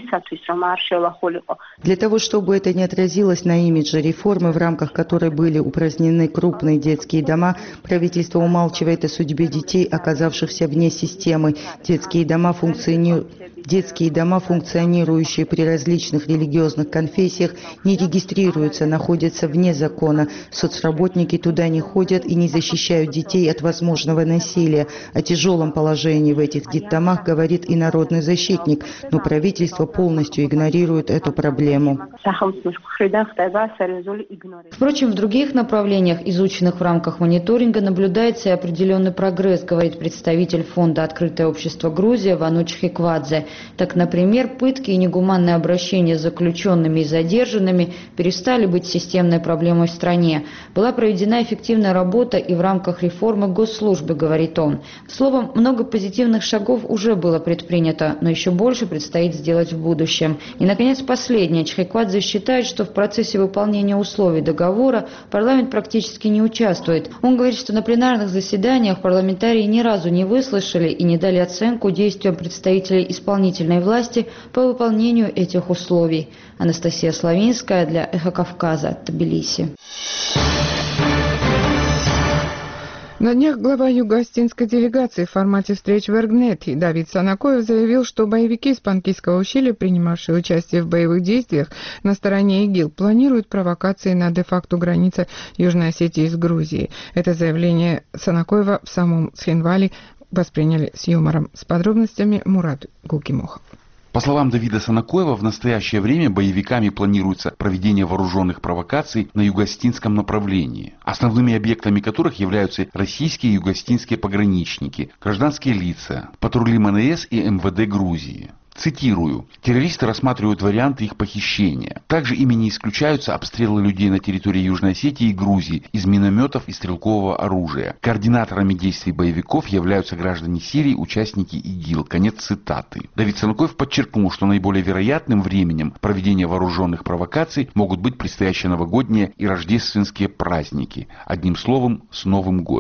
Для того, чтобы это не отразилось на имидже реформы, в рамках которой были упразднены крупные детские дома, правительство умалчивает о судьбе детей, оказавшихся вне системы. Детские дома, функционирующие при различных религиозных конфессиях, не регистрируются, находятся вне закона. Соцработники туда не ходят и не защищают детей от возможного насилия. О тяжелом положении в этих детдомах говорит и народный защитник, но правительство полностью игнорирует эту проблему. Впрочем, в других направлениях, изученных в рамках мониторинга, наблюдается и определенный прогресс, говорит представитель фонда «Открытое общество Грузия» Вануч Хиквадзе. Так, например, пытки и негуманное обращение с заключенными и задержанными перестали быть системной проблемой в стране. Была проведена эффективная работа и в рамках реформы госслужбы, говорит он. Словом, много позитивных шагов уже было предпринято, но еще больше предстоит сделать в будущем. И, наконец, последнее. Чхеквадзе считает, что в процессе выполнения условий договора парламент практически не участвует. Он говорит, что на пленарных заседаниях парламентарии ни разу не выслушали и не дали оценку действиям представителей исполнительной власти по выполнению этих условий. Анастасия Славинская для «Эхо Кавказа», Тбилиси. На днях глава юго-остинской делегации в формате встреч в Эргнете Давид Санакоев заявил, что боевики из Панкийского ущелья, принимавшие участие в боевых действиях на стороне ИГИЛ, планируют провокации на де-факто границе Южной Осетии с Грузией. Это заявление Санакоева в самом Схинвали восприняли с юмором. С подробностями Мурат Гулкимохов. По словам Давида Санакоева, в настоящее время боевиками планируется проведение вооруженных провокаций на юго-остинском направлении, основными объектами которых являются российские и юго-остинские пограничники, гражданские лица, патрули МНС и МВД Грузии. Цитирую. «Террористы рассматривают варианты их похищения. Также ими не исключаются обстрелы людей на территории Южной Осетии и Грузии из минометов и стрелкового оружия. Координаторами действий боевиков являются граждане Сирии, участники ИГИЛ». Конец цитаты. Давид Санакоев подчеркнул, что наиболее вероятным временем проведения вооруженных провокаций могут быть предстоящие новогодние и рождественские праздники. Одним словом, с Новым годом.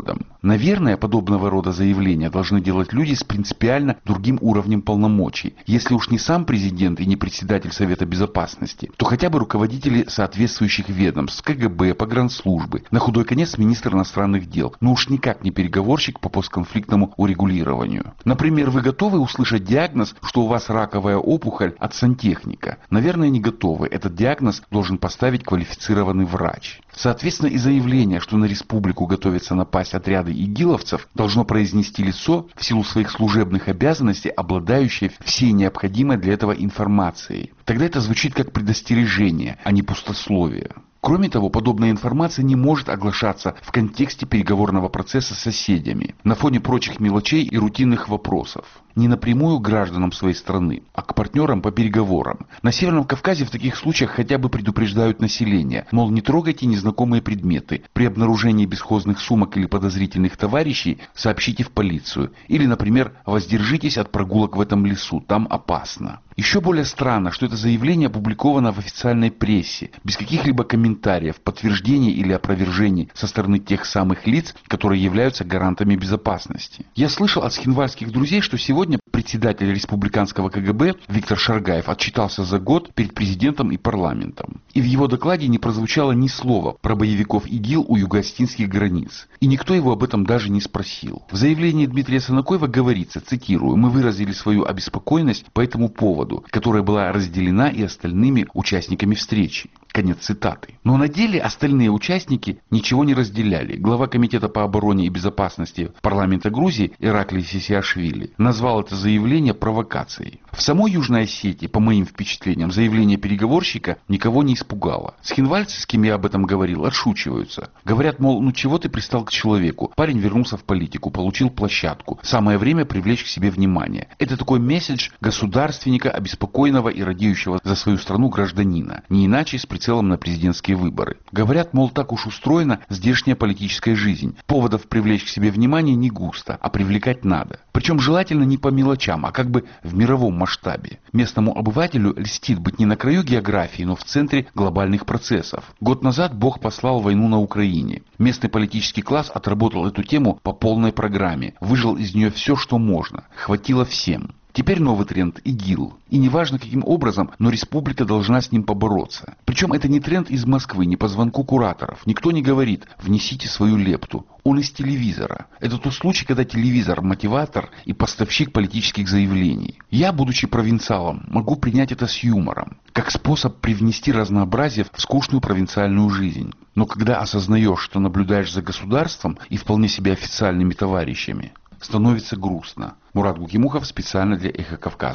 Наверное, подобного рода заявления должны делать люди с принципиально другим уровнем полномочий. Если уж не сам президент и не председатель Совета Безопасности, то хотя бы руководители соответствующих ведомств, КГБ, погранслужбы, на худой конец министр иностранных дел, но уж никак не переговорщик по постконфликтному урегулированию. Например, вы готовы услышать диагноз, что у вас раковая опухоль от сантехника? Наверное, не готовы. Этот диагноз должен поставить квалифицированный врач. Соответственно, и заявление, что на республику готовятся напасть отряды игиловцев, должно произнести лицо, в силу своих служебных обязанностей, обладающее всей необходимой для этого информацией. Тогда это звучит как предостережение, а не пустословие. Кроме того, подобная информация не может оглашаться в контексте переговорного процесса с соседями, на фоне прочих мелочей и рутинных вопросов. Не напрямую к гражданам своей страны, а к партнерам по переговорам. На Северном Кавказе в таких случаях хотя бы предупреждают население, мол, не трогайте незнакомые предметы. При обнаружении бесхозных сумок или подозрительных товарищей сообщите в полицию. Или, например, воздержитесь от прогулок в этом лесу, там опасно. Еще более странно, что это заявление опубликовано в официальной прессе, без каких-либо комментариев, подтверждений или опровержений со стороны тех самых лиц, которые являются гарантами безопасности. Я слышал от схинвальских друзей, что сегодня председатель республиканского КГБ Виктор Шаргаев отчитался за год перед президентом и парламентом. И в его докладе не прозвучало ни слова про боевиков ИГИЛ у юго-остинских границ. И никто его об этом даже не спросил. В заявлении Дмитрия Санакоева говорится, цитирую, «Мы выразили свою обеспокоенность по этому поводу, которая была разделена и остальными участниками встречи». Конец цитаты. Но на деле остальные участники ничего не разделяли. Глава Комитета по обороне и безопасности парламента Грузии Ираклий Сисиашвили назвал это заявление провокацией. В самой Южной Осетии, по моим впечатлениям, заявление переговорщика никого не испугало. Схинвальцы, с кем я об этом говорил, отшучиваются. Говорят, мол, ну чего ты пристал к человеку? Парень вернулся в политику, получил площадку. Самое время привлечь к себе внимание. Это такой месседж государственника, обеспокоенного и радеющего за свою страну гражданина. Не иначе с прицелом на президентские выборы. Говорят, мол, так уж устроена здешняя политическая жизнь. Поводов привлечь к себе внимание не густо, а привлекать надо. Причем желательно не по мелочам, а как бы в мировом масштабе. Местному обывателю льстит быть не на краю географии, но в центре глобальных процессов. Год назад Бог послал войну на Украине. Местный политический класс отработал эту тему по полной программе. Выжил из нее все, что можно. Хватило всем. Теперь новый тренд – ИГИЛ. И неважно каким образом, но республика должна с ним побороться. Причем это не тренд из Москвы, не по звонку кураторов. Никто не говорит «внесите свою лепту». Он из телевизора. Это тот случай, когда телевизор – мотиватор и поставщик политических заявлений. Я, будучи провинциалом, могу принять это с юмором, как способ привнести разнообразие в скучную провинциальную жизнь. Но когда осознаешь, что наблюдаешь за государством и вполне себе официальными товарищами, становится грустно. Мурат Гукимухов специально для «Эхо Кавказа».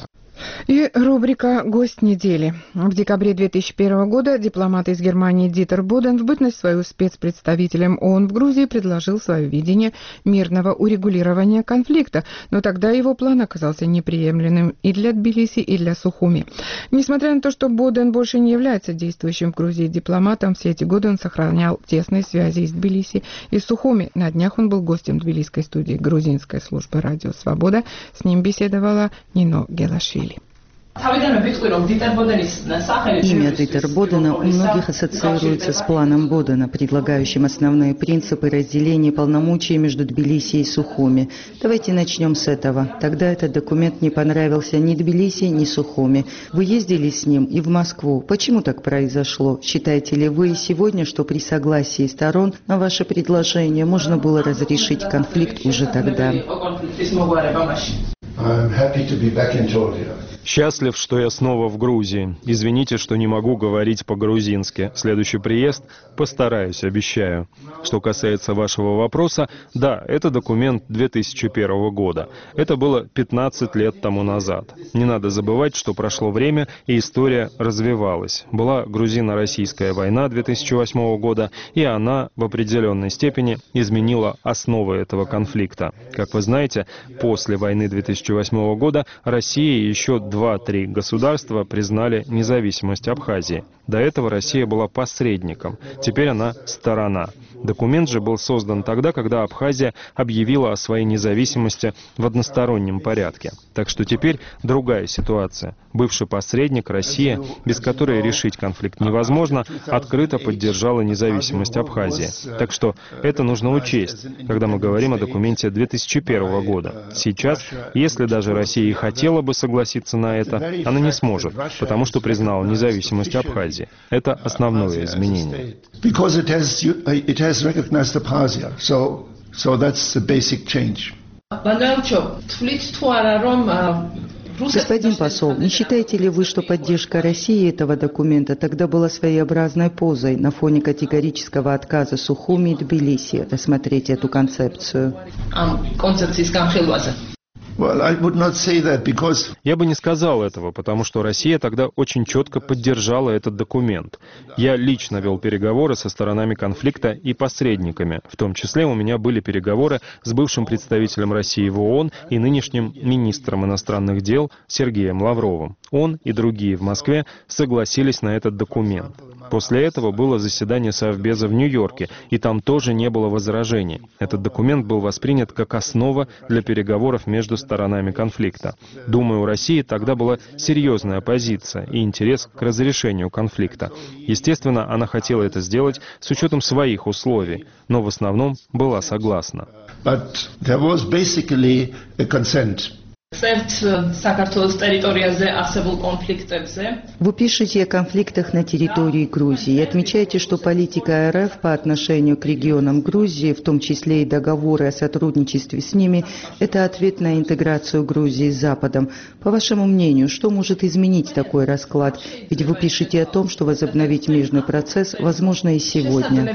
И рубрика «Гость недели». В декабре 2001 года дипломат из Германии Дитер Боден в бытность свою спецпредставителем ООН в Грузии предложил свое видение мирного урегулирования конфликта, но тогда его план оказался неприемлемым и для Тбилиси, и для Сухуми. Несмотря на то, что Боден больше не является действующим в Грузии дипломатом, все эти годы он сохранял тесные связи с Тбилиси и Сухуми. На днях он был гостем тбилисской студии грузинской службы «Радио Свобода». С ним беседовала Нино Гелашвили. Имя Дитер Бодена у многих ассоциируется с планом Бодена, предлагающим основные принципы разделения полномочий между Тбилиси и Сухуми. Давайте начнем с этого. Тогда этот документ не понравился ни Тбилиси, ни Сухуми. Вы ездили с ним и в Москву. Почему так произошло? Считаете ли вы сегодня, что при согласии сторон на ваше предложение можно было разрешить конфликт уже тогда? Счастлив, что я снова в Грузии. Извините, что не могу говорить по-грузински. Следующий приезд постараюсь, обещаю. Что касается вашего вопроса, да, это документ 2001 года. Это было 15 лет тому назад. Не надо забывать, что прошло время, и история развивалась. Была грузино-российская война 2008 года, и она в определенной степени изменила основы этого конфликта. Как вы знаете, после войны 2008 года Россия и еще 2-3 государства признали независимость Абхазии. До этого Россия была посредником, теперь она сторона. Документ же был создан тогда, когда Абхазия объявила о своей независимости в одностороннем порядке. Так что теперь другая ситуация. Бывший посредник, Россия, без которой решить конфликт невозможно, открыто поддержала независимость Абхазии. Так что это нужно учесть, когда мы говорим о документе 2001 года. Сейчас, если даже Россия и хотела бы согласиться на это, она не сможет, потому что признала независимость Абхазии. Это основное изменение. Господин посол, не считаете ли вы, что поддержка России этого документа тогда была своеобразной позой на фоне категорического отказа Сухуми и Тбилиси рассмотреть эту концепцию? Я бы не сказал этого, потому что Россия тогда очень четко поддержала этот документ. Я лично вел переговоры со сторонами конфликта и посредниками. В том числе у меня были переговоры с бывшим представителем России в ООН и нынешним министром иностранных дел Сергеем Лавровым. Он и другие в Москве согласились на этот документ. После этого было заседание Совбеза в Нью-Йорке, и там тоже не было возражений. Этот документ был воспринят как основа для переговоров между сторонами конфликта. Думаю, у России тогда была серьезная позиция и интерес к разрешению конфликта. Естественно, она хотела это сделать с учетом своих условий, но в основном была согласна. Вы пишете о конфликтах на территории Грузии и отмечаете, что политика РФ по отношению к регионам Грузии, в том числе и договоры о сотрудничестве с ними, это ответ на интеграцию Грузии с Западом. По вашему мнению, что может изменить такой расклад? Ведь вы пишете о том, что возобновить мирный процесс возможно и сегодня.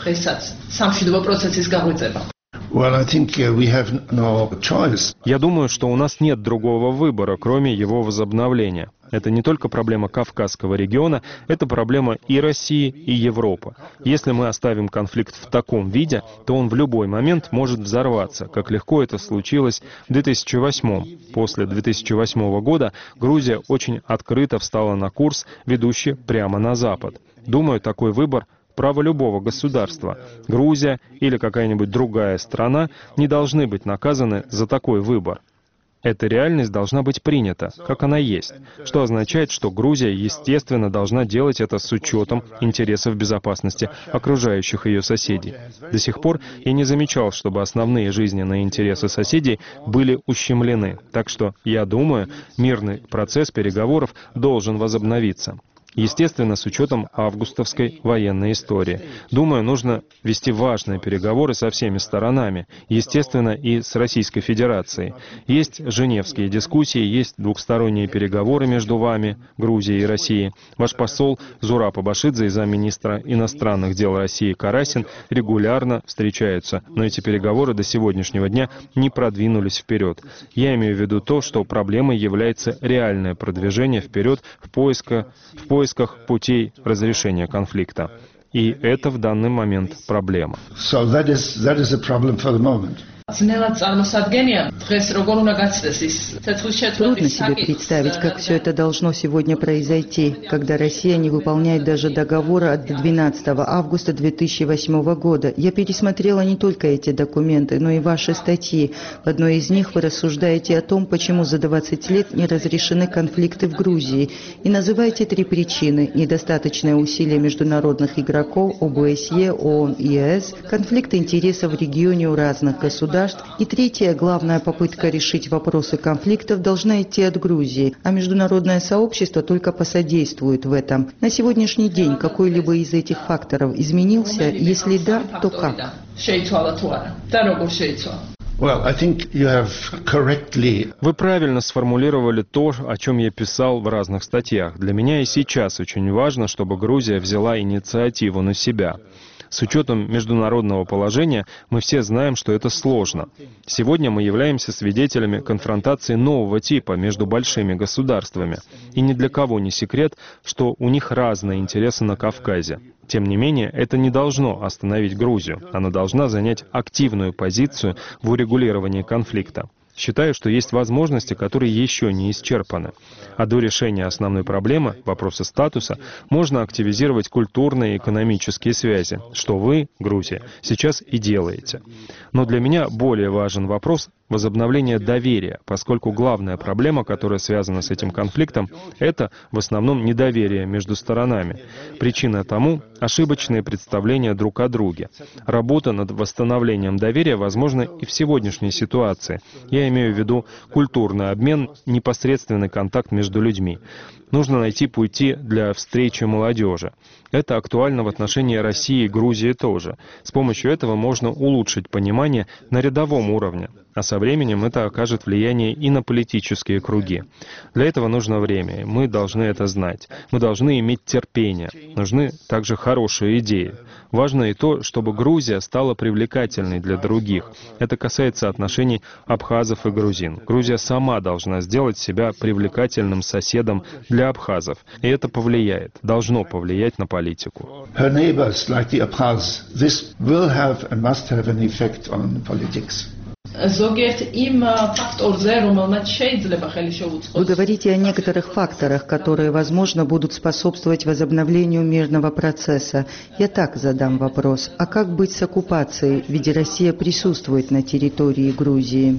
Я думаю, что у нас нет другого выбора, кроме его возобновления. Это не только проблема Кавказского региона, это проблема и России, и Европы. Если мы оставим конфликт в таком виде, то он в любой момент может взорваться, как легко это случилось в 2008. После 2008 года Грузия очень открыто встала на курс, ведущий прямо на Запад. Думаю, такой выбор — право любого государства. Грузия или какая-нибудь другая страна не должны быть наказаны за такой выбор. Эта реальность должна быть принята, как она есть, что означает, что Грузия, естественно, должна делать это с учетом интересов безопасности окружающих ее соседей. До сих пор я не замечал, чтобы основные жизненные интересы соседей были ущемлены. Так что, я думаю, мирный процесс переговоров должен возобновиться. Естественно, с учетом августовской военной истории. Думаю, нужно вести важные переговоры со всеми сторонами, естественно, и с Российской Федерацией. Есть женевские дискуссии, есть двухсторонние переговоры между вами, Грузией и Россией. Ваш посол Зураб Абашидзе и замминистра иностранных дел России Карасин регулярно встречаются, но эти переговоры до сегодняшнего дня не продвинулись вперед. Я имею в виду то, что проблемой является реальное продвижение вперед в поисках путей разрешения конфликта. И это в данный момент проблема. Трудно себе представить, как все это должно сегодня произойти, когда Россия не выполняет даже договора от 12 августа 2008 года. Я пересмотрела не только эти документы, но и ваши статьи. В одной из них вы рассуждаете о том, почему за 20 лет не разрешены конфликты в Грузии, и называете 3 причины: недостаточное усилие международных игроков, ОБСЕ, ООН и ЕС, конфликт интересов в регионе у разных государств, и третья, главная попытка решить вопросы конфликтов должна идти от Грузии, а международное сообщество только посодействует в этом. На сегодняшний день какой-либо из этих факторов изменился? Если да, то как? Вы правильно сформулировали то, о чем я писал в разных статьях. Для меня и сейчас очень важно, чтобы Грузия взяла инициативу на себя. С учетом международного положения мы все знаем, что это сложно. Сегодня мы являемся свидетелями конфронтации нового типа между большими государствами. И ни для кого не секрет, что у них разные интересы на Кавказе. Тем не менее, это не должно остановить Грузию. Она должна занять активную позицию в урегулировании конфликта. Считаю, что есть возможности, которые еще не исчерпаны. А до решения основной проблемы, вопроса статуса, можно активизировать культурные и экономические связи, что вы, Грузия, сейчас и делаете. Но для меня более важен вопрос возобновления доверия, поскольку главная проблема, которая связана с этим конфликтом, это в основном недоверие между сторонами. Причина тому – ошибочные представления друг о друге. Работа над восстановлением доверия возможна и в сегодняшней ситуации. Я имею в виду культурный обмен, непосредственный контакт между людьми. Нужно найти пути для встречи молодежи. Это актуально в отношении России и Грузии тоже. С помощью этого можно улучшить понимание на рядовом уровне, а со временем это окажет влияние и на политические круги. Для этого нужно время, и мы должны это знать. Мы должны иметь терпение. Нужны также хорошие идеи. Важно и то, чтобы Грузия стала привлекательной для других. Это касается отношений абхазов и грузин. Грузия сама должна сделать себя привлекательным соседом для абхазов. И это повлияет, должно повлиять на политику. Her neighbors, like the Abkhaz, this will have and must have an effect on politics. Вы говорите о некоторых факторах, которые, возможно, будут способствовать возобновлению мирного процесса. Я так задам вопрос. А как быть с оккупацией, ведь Россия присутствует на территории Грузии?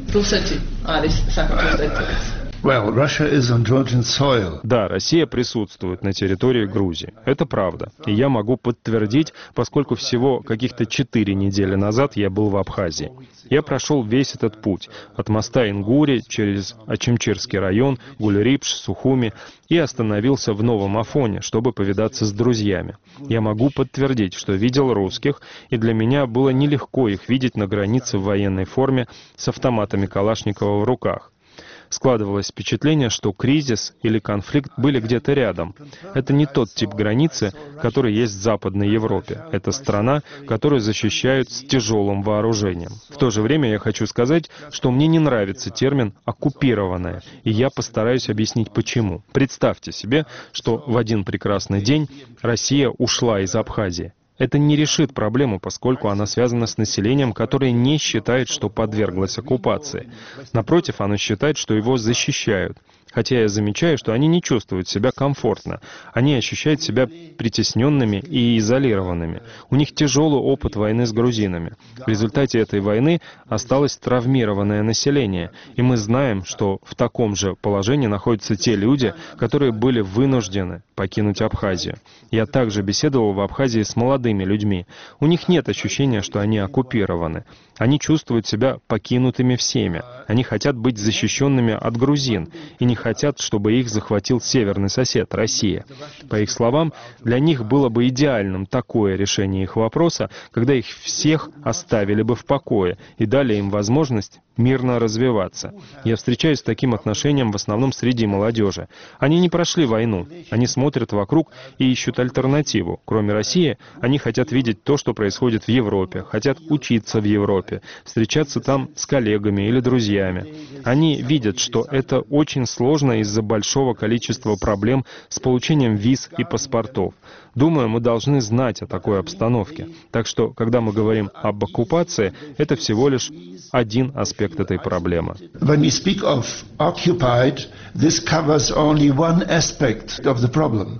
Well, Russia is on Georgian soil. Да, Россия присутствует на территории Грузии. Это правда. И я могу подтвердить, поскольку всего каких-то 4 недели назад я был в Абхазии. Я прошел весь этот путь. От моста Ингури через Ачимчирский район, Гульрипш, Сухуми и остановился в Новом Афоне, чтобы повидаться с друзьями. Я могу подтвердить, что видел русских, и для меня было нелегко их видеть на границе в военной форме с автоматами Калашникова в руках. Складывалось впечатление, что кризис или конфликт были где-то рядом. Это не тот тип границы, который есть в Западной Европе. Это страна, которую защищают с тяжелым вооружением. В то же время я хочу сказать, что мне не нравится термин «оккупированная», и я постараюсь объяснить почему. Представьте себе, что в один прекрасный день Россия ушла из Абхазии. Это не решит проблему, поскольку она связана с населением, которое не считает, что подверглось оккупации. Напротив, оно считает, что его защищают. Хотя я замечаю, что они не чувствуют себя комфортно. Они ощущают себя притесненными и изолированными. У них тяжелый опыт войны с грузинами. В результате этой войны осталось травмированное население. И мы знаем, что в таком же положении находятся те люди, которые были вынуждены покинуть Абхазию. Я также беседовал в Абхазии с молодыми людьми. У них нет ощущения, что они оккупированы. Они чувствуют себя покинутыми всеми. Они хотят быть защищенными от грузин и не хотят, чтобы их захватил северный сосед, Россия. По их словам, для них было бы идеальным такое решение их вопроса, когда их всех оставили бы в покое и дали им возможность мирно развиваться. Я встречаюсь с таким отношением в основном среди молодежи. Они не прошли войну, они смотрят вокруг и ищут альтернативу. Кроме России, они хотят видеть то, что происходит в Европе, хотят учиться в Европе, встречаться там с коллегами или друзьями. Они видят, что это очень сложно из-за большого количества проблем с получением виз и паспортов. Думаю, мы должны знать о такой обстановке. Так что, когда мы говорим об оккупации, это всего лишь один аспект этой проблемы. When we speak of occupied, this covers only one aspect of the problem.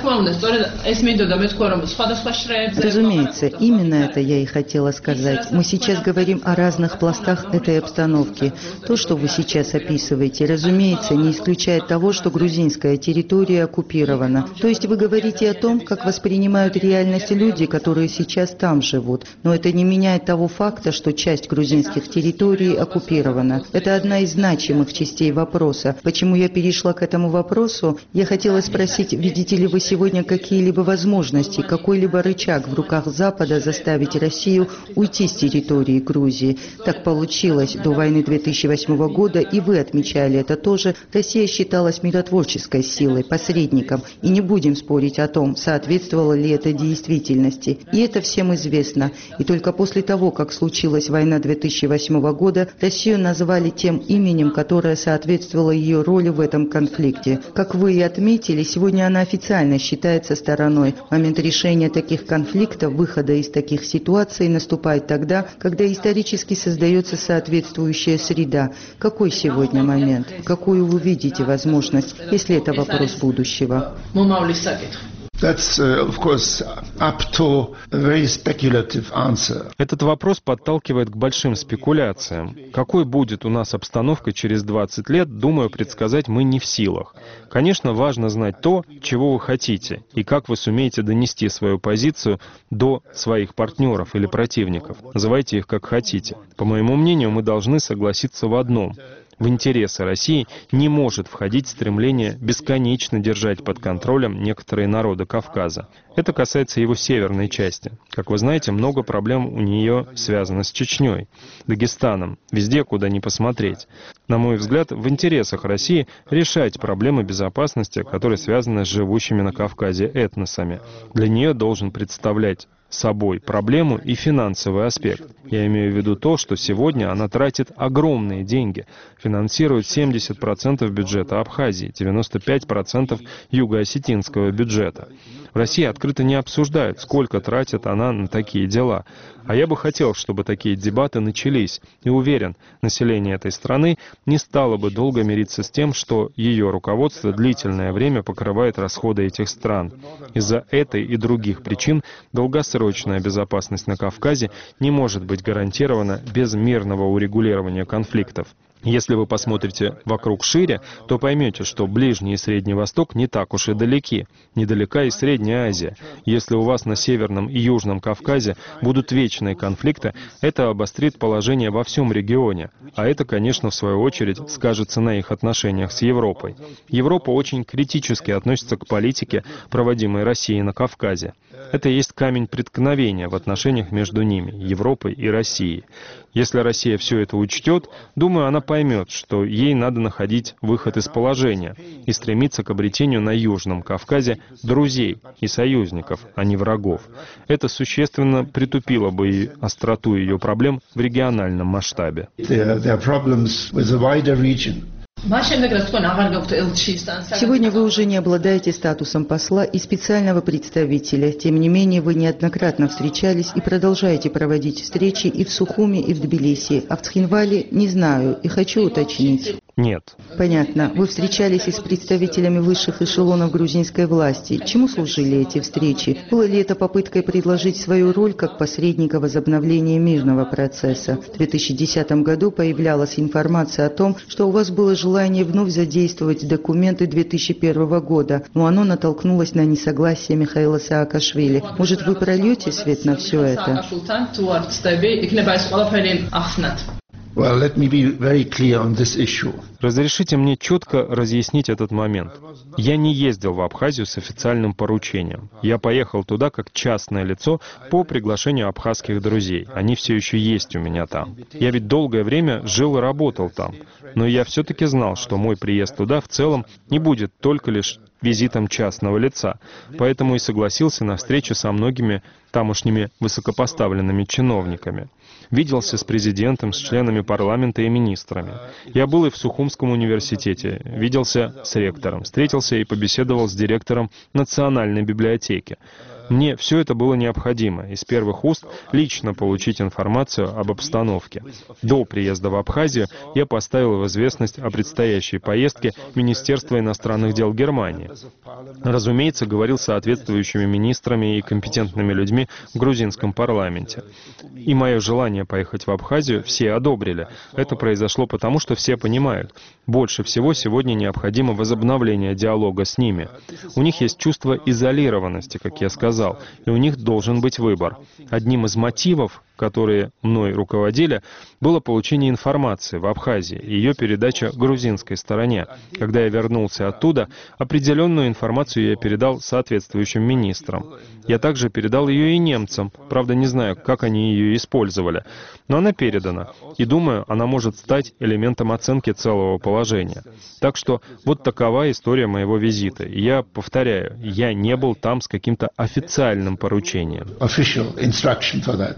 Разумеется, именно это я и хотела сказать. Мы сейчас говорим о разных пластах этой обстановки. То, что вы сейчас описываете, разумеется, не исключает того, что грузинская территория оккупирована. То есть вы говорите о том, как воспринимают реальность люди, которые сейчас там живут. Но это не меняет того факта, что часть грузинских территорий оккупирована. Это одна из значимых частей вопроса. Почему я перешла к этому вопросу? Я хотела спросить, видите ли вы сегодня какие-либо возможности, какой-либо рычаг в руках Запада заставить Россию уйти с территории Грузии? Так получилось до войны 2008 года, и вы отмечали это тоже. Россия считалась миротворческой силой, посредником, и не будем спорить о том, соответствовало ли это действительности. И это всем известно. И только после того, как случилась война 2008 года, Россию назвали тем именем, которое соответствовало ее роли в этом конфликте. Как вы и отметили, сегодня она официально официально считается стороной. Момент решения таких конфликтов, выхода из таких ситуаций наступает тогда, когда исторически создается соответствующая среда. Какой сегодня момент? Какую вы видите возможность, если это вопрос будущего? That's, of course, up to a very speculative answer. Этот вопрос подталкивает к большим спекуляциям. Какой будет у нас обстановка через 20 лет, думаю, предсказать мы не в силах. Конечно, важно знать то, чего вы хотите, и как вы сумеете донести свою позицию до своих партнеров или противников. Называйте их как хотите. По моему мнению, мы должны согласиться в одном. В интересы России не может входить стремление бесконечно держать под контролем некоторые народы Кавказа. Это касается его северной части. Как вы знаете, много проблем у нее связано с Чечней, Дагестаном, везде, куда ни посмотреть. На мой взгляд, в интересах России решать проблемы безопасности, которые связаны с живущими на Кавказе этносами. Для нее должен представлять собой проблему и финансовый аспект. Я имею в виду то, что сегодня она тратит огромные деньги, финансирует 70% бюджета Абхазии, 95% юго-осетинского бюджета. В России открыто не обсуждают, сколько тратит она на такие дела. А я бы хотел, чтобы такие дебаты начались. И уверен, население этой страны не стало бы долго мириться с тем, что ее руководство длительное время покрывает расходы этих стран. Из-за этой и других причин долгосрочная безопасность на Кавказе не может быть гарантирована без мирного урегулирования конфликтов. Если вы посмотрите вокруг шире, то поймете, что Ближний и Средний Восток не так уж и далеки. Недалека и Средняя Азия. Если у вас на Северном и Южном Кавказе будут вечные конфликты, это обострит положение во всем регионе. А это, конечно, в свою очередь скажется на их отношениях с Европой. Европа очень критически относится к политике, проводимой Россией на Кавказе. Это и есть камень преткновения в отношениях между ними, Европой и Россией. Если Россия все это учтет, думаю, она поймет, что ей надо находить выход из положения и стремиться к обретению на Южном Кавказе друзей и союзников, а не врагов. Это существенно притупило бы и остроту ее проблем в региональном масштабе. Сегодня вы уже не обладаете статусом посла и специального представителя. Тем не менее, вы неоднократно встречались и продолжаете проводить встречи и в Сухуми, и в Тбилиси. А в Цхинвале не знаю и хочу уточнить. Нет. Понятно. Вы встречались и с представителями высших эшелонов грузинской власти. Чему служили эти встречи? Было ли это попыткой предложить свою роль как посредника возобновления мирного процесса? В 2010 году появлялась информация о том, что у вас было желание вновь задействовать документы 2001 года, но оно натолкнулось на несогласие Михаила Саакашвили. Может, вы прольете свет на все это? Well, let me be very clear on this issue. Разрешите мне четко разъяснить этот момент. Я не ездил в Абхазию с официальным поручением. Я поехал туда как частное лицо по приглашению абхазских друзей. Они все еще есть у меня там. Я ведь долгое время жил и работал там. Но я все-таки знал, что мой приезд туда в целом не будет только лишь визитом частного лица. Поэтому и согласился на встречу со многими тамошними высокопоставленными чиновниками. Виделся с президентом, с членами парламента и министрами. Я был и в Сухумском университете, виделся с ректором, встретился и побеседовал с директором Национальной библиотеки. Мне все это было необходимо, из первых уст лично получить информацию об обстановке. До приезда в Абхазию я поставил в известность о предстоящей поездке Министерства иностранных дел Германии. Разумеется, говорил с соответствующими министрами и компетентными людьми в грузинском парламенте. И мое желание поехать в Абхазию все одобрили. Это произошло потому, что все понимают, больше всего сегодня необходимо возобновление диалога с ними. У них есть чувство изолированности, как я сказал, и у них должен быть выбор. Одним из мотивов, которые мной руководили, было получение информации в Абхазии и ее передача грузинской стороне. Когда я вернулся оттуда, определенную информацию я передал соответствующим министрам. Я также передал ее и немцам, правда не знаю, как они ее использовали. Но она передана, и думаю, она может стать элементом оценки целого положения. Так что вот такова история моего визита. И я повторяю, я не был там с каким-то официальным поручением.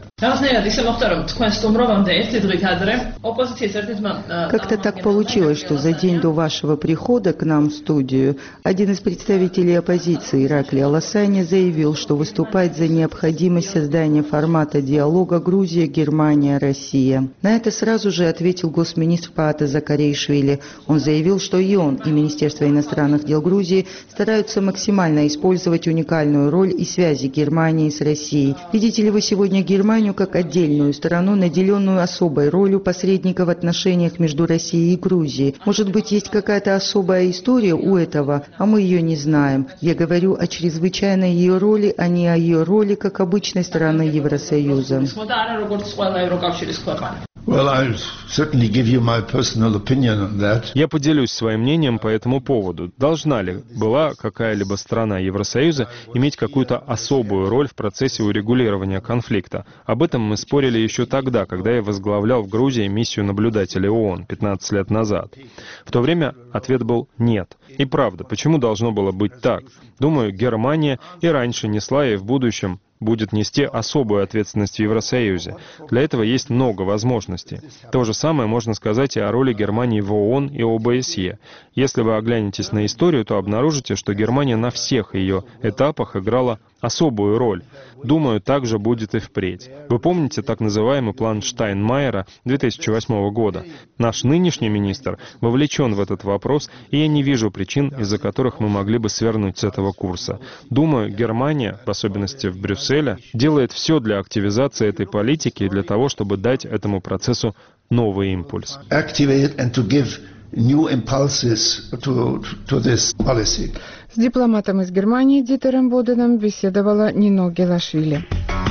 Как-то так получилось, что за день до вашего прихода к нам в студию один из представителей оппозиции, Ираклий Аласаня, заявил, что выступает за необходимость создания формата диалога Грузия-Германия-Россия. На это сразу же ответил госминистр Паата Закарейшвили. Он заявил, что и он, и Министерство иностранных дел Грузии стараются максимально использовать уникальную роль и связи Германии с Россией. Видите ли вы сегодня Германию как отдельную страну, наделенную особой ролью посредника в отношениях между Россией и Грузией? Может быть, есть какая-то особая история у этого, а мы ее не знаем. Я говорю о чрезвычайной ее роли, а не о ее роли как обычной стороны Евросоюза. Я поделюсь своим мнением по этому поводу. Должна ли была какая-либо страна Евросоюза иметь какую-то особую роль в процессе урегулирования конфликта? Об этом мы спорили еще тогда, когда я возглавлял в Грузии миссию наблюдателей ООН 15 лет назад. В то время ответ был «нет». И правда, почему должно было быть так? Думаю, Германия и раньше несла, и в будущем будет нести особую ответственность в Евросоюзе. Для этого есть много возможностей. То же самое можно сказать и о роли Германии в ООН и ОБСЕ. Если вы оглянетесь на историю, то обнаружите, что Германия на всех ее этапах играла особую роль. Думаю, так же будет и впредь. Вы помните так называемый план Штайнмайера 2008 года? Наш нынешний министр вовлечен в этот вопрос, и я не вижу причин, из-за которых мы могли бы свернуть с этого курса. Думаю, Германия, в особенности в Брюсселе, делает все для активизации этой политики и для того, чтобы дать этому процессу новый импульс. С дипломатом из Германии Дитером Боденом беседовала Нино Гелашвили.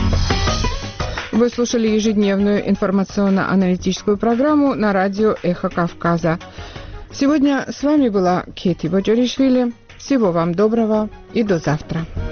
Вы слушали ежедневную информационно-аналитическую программу на радио «Эхо Кавказа». Сегодня с вами была Кети Боджоришвили. Всего вам доброго и до завтра.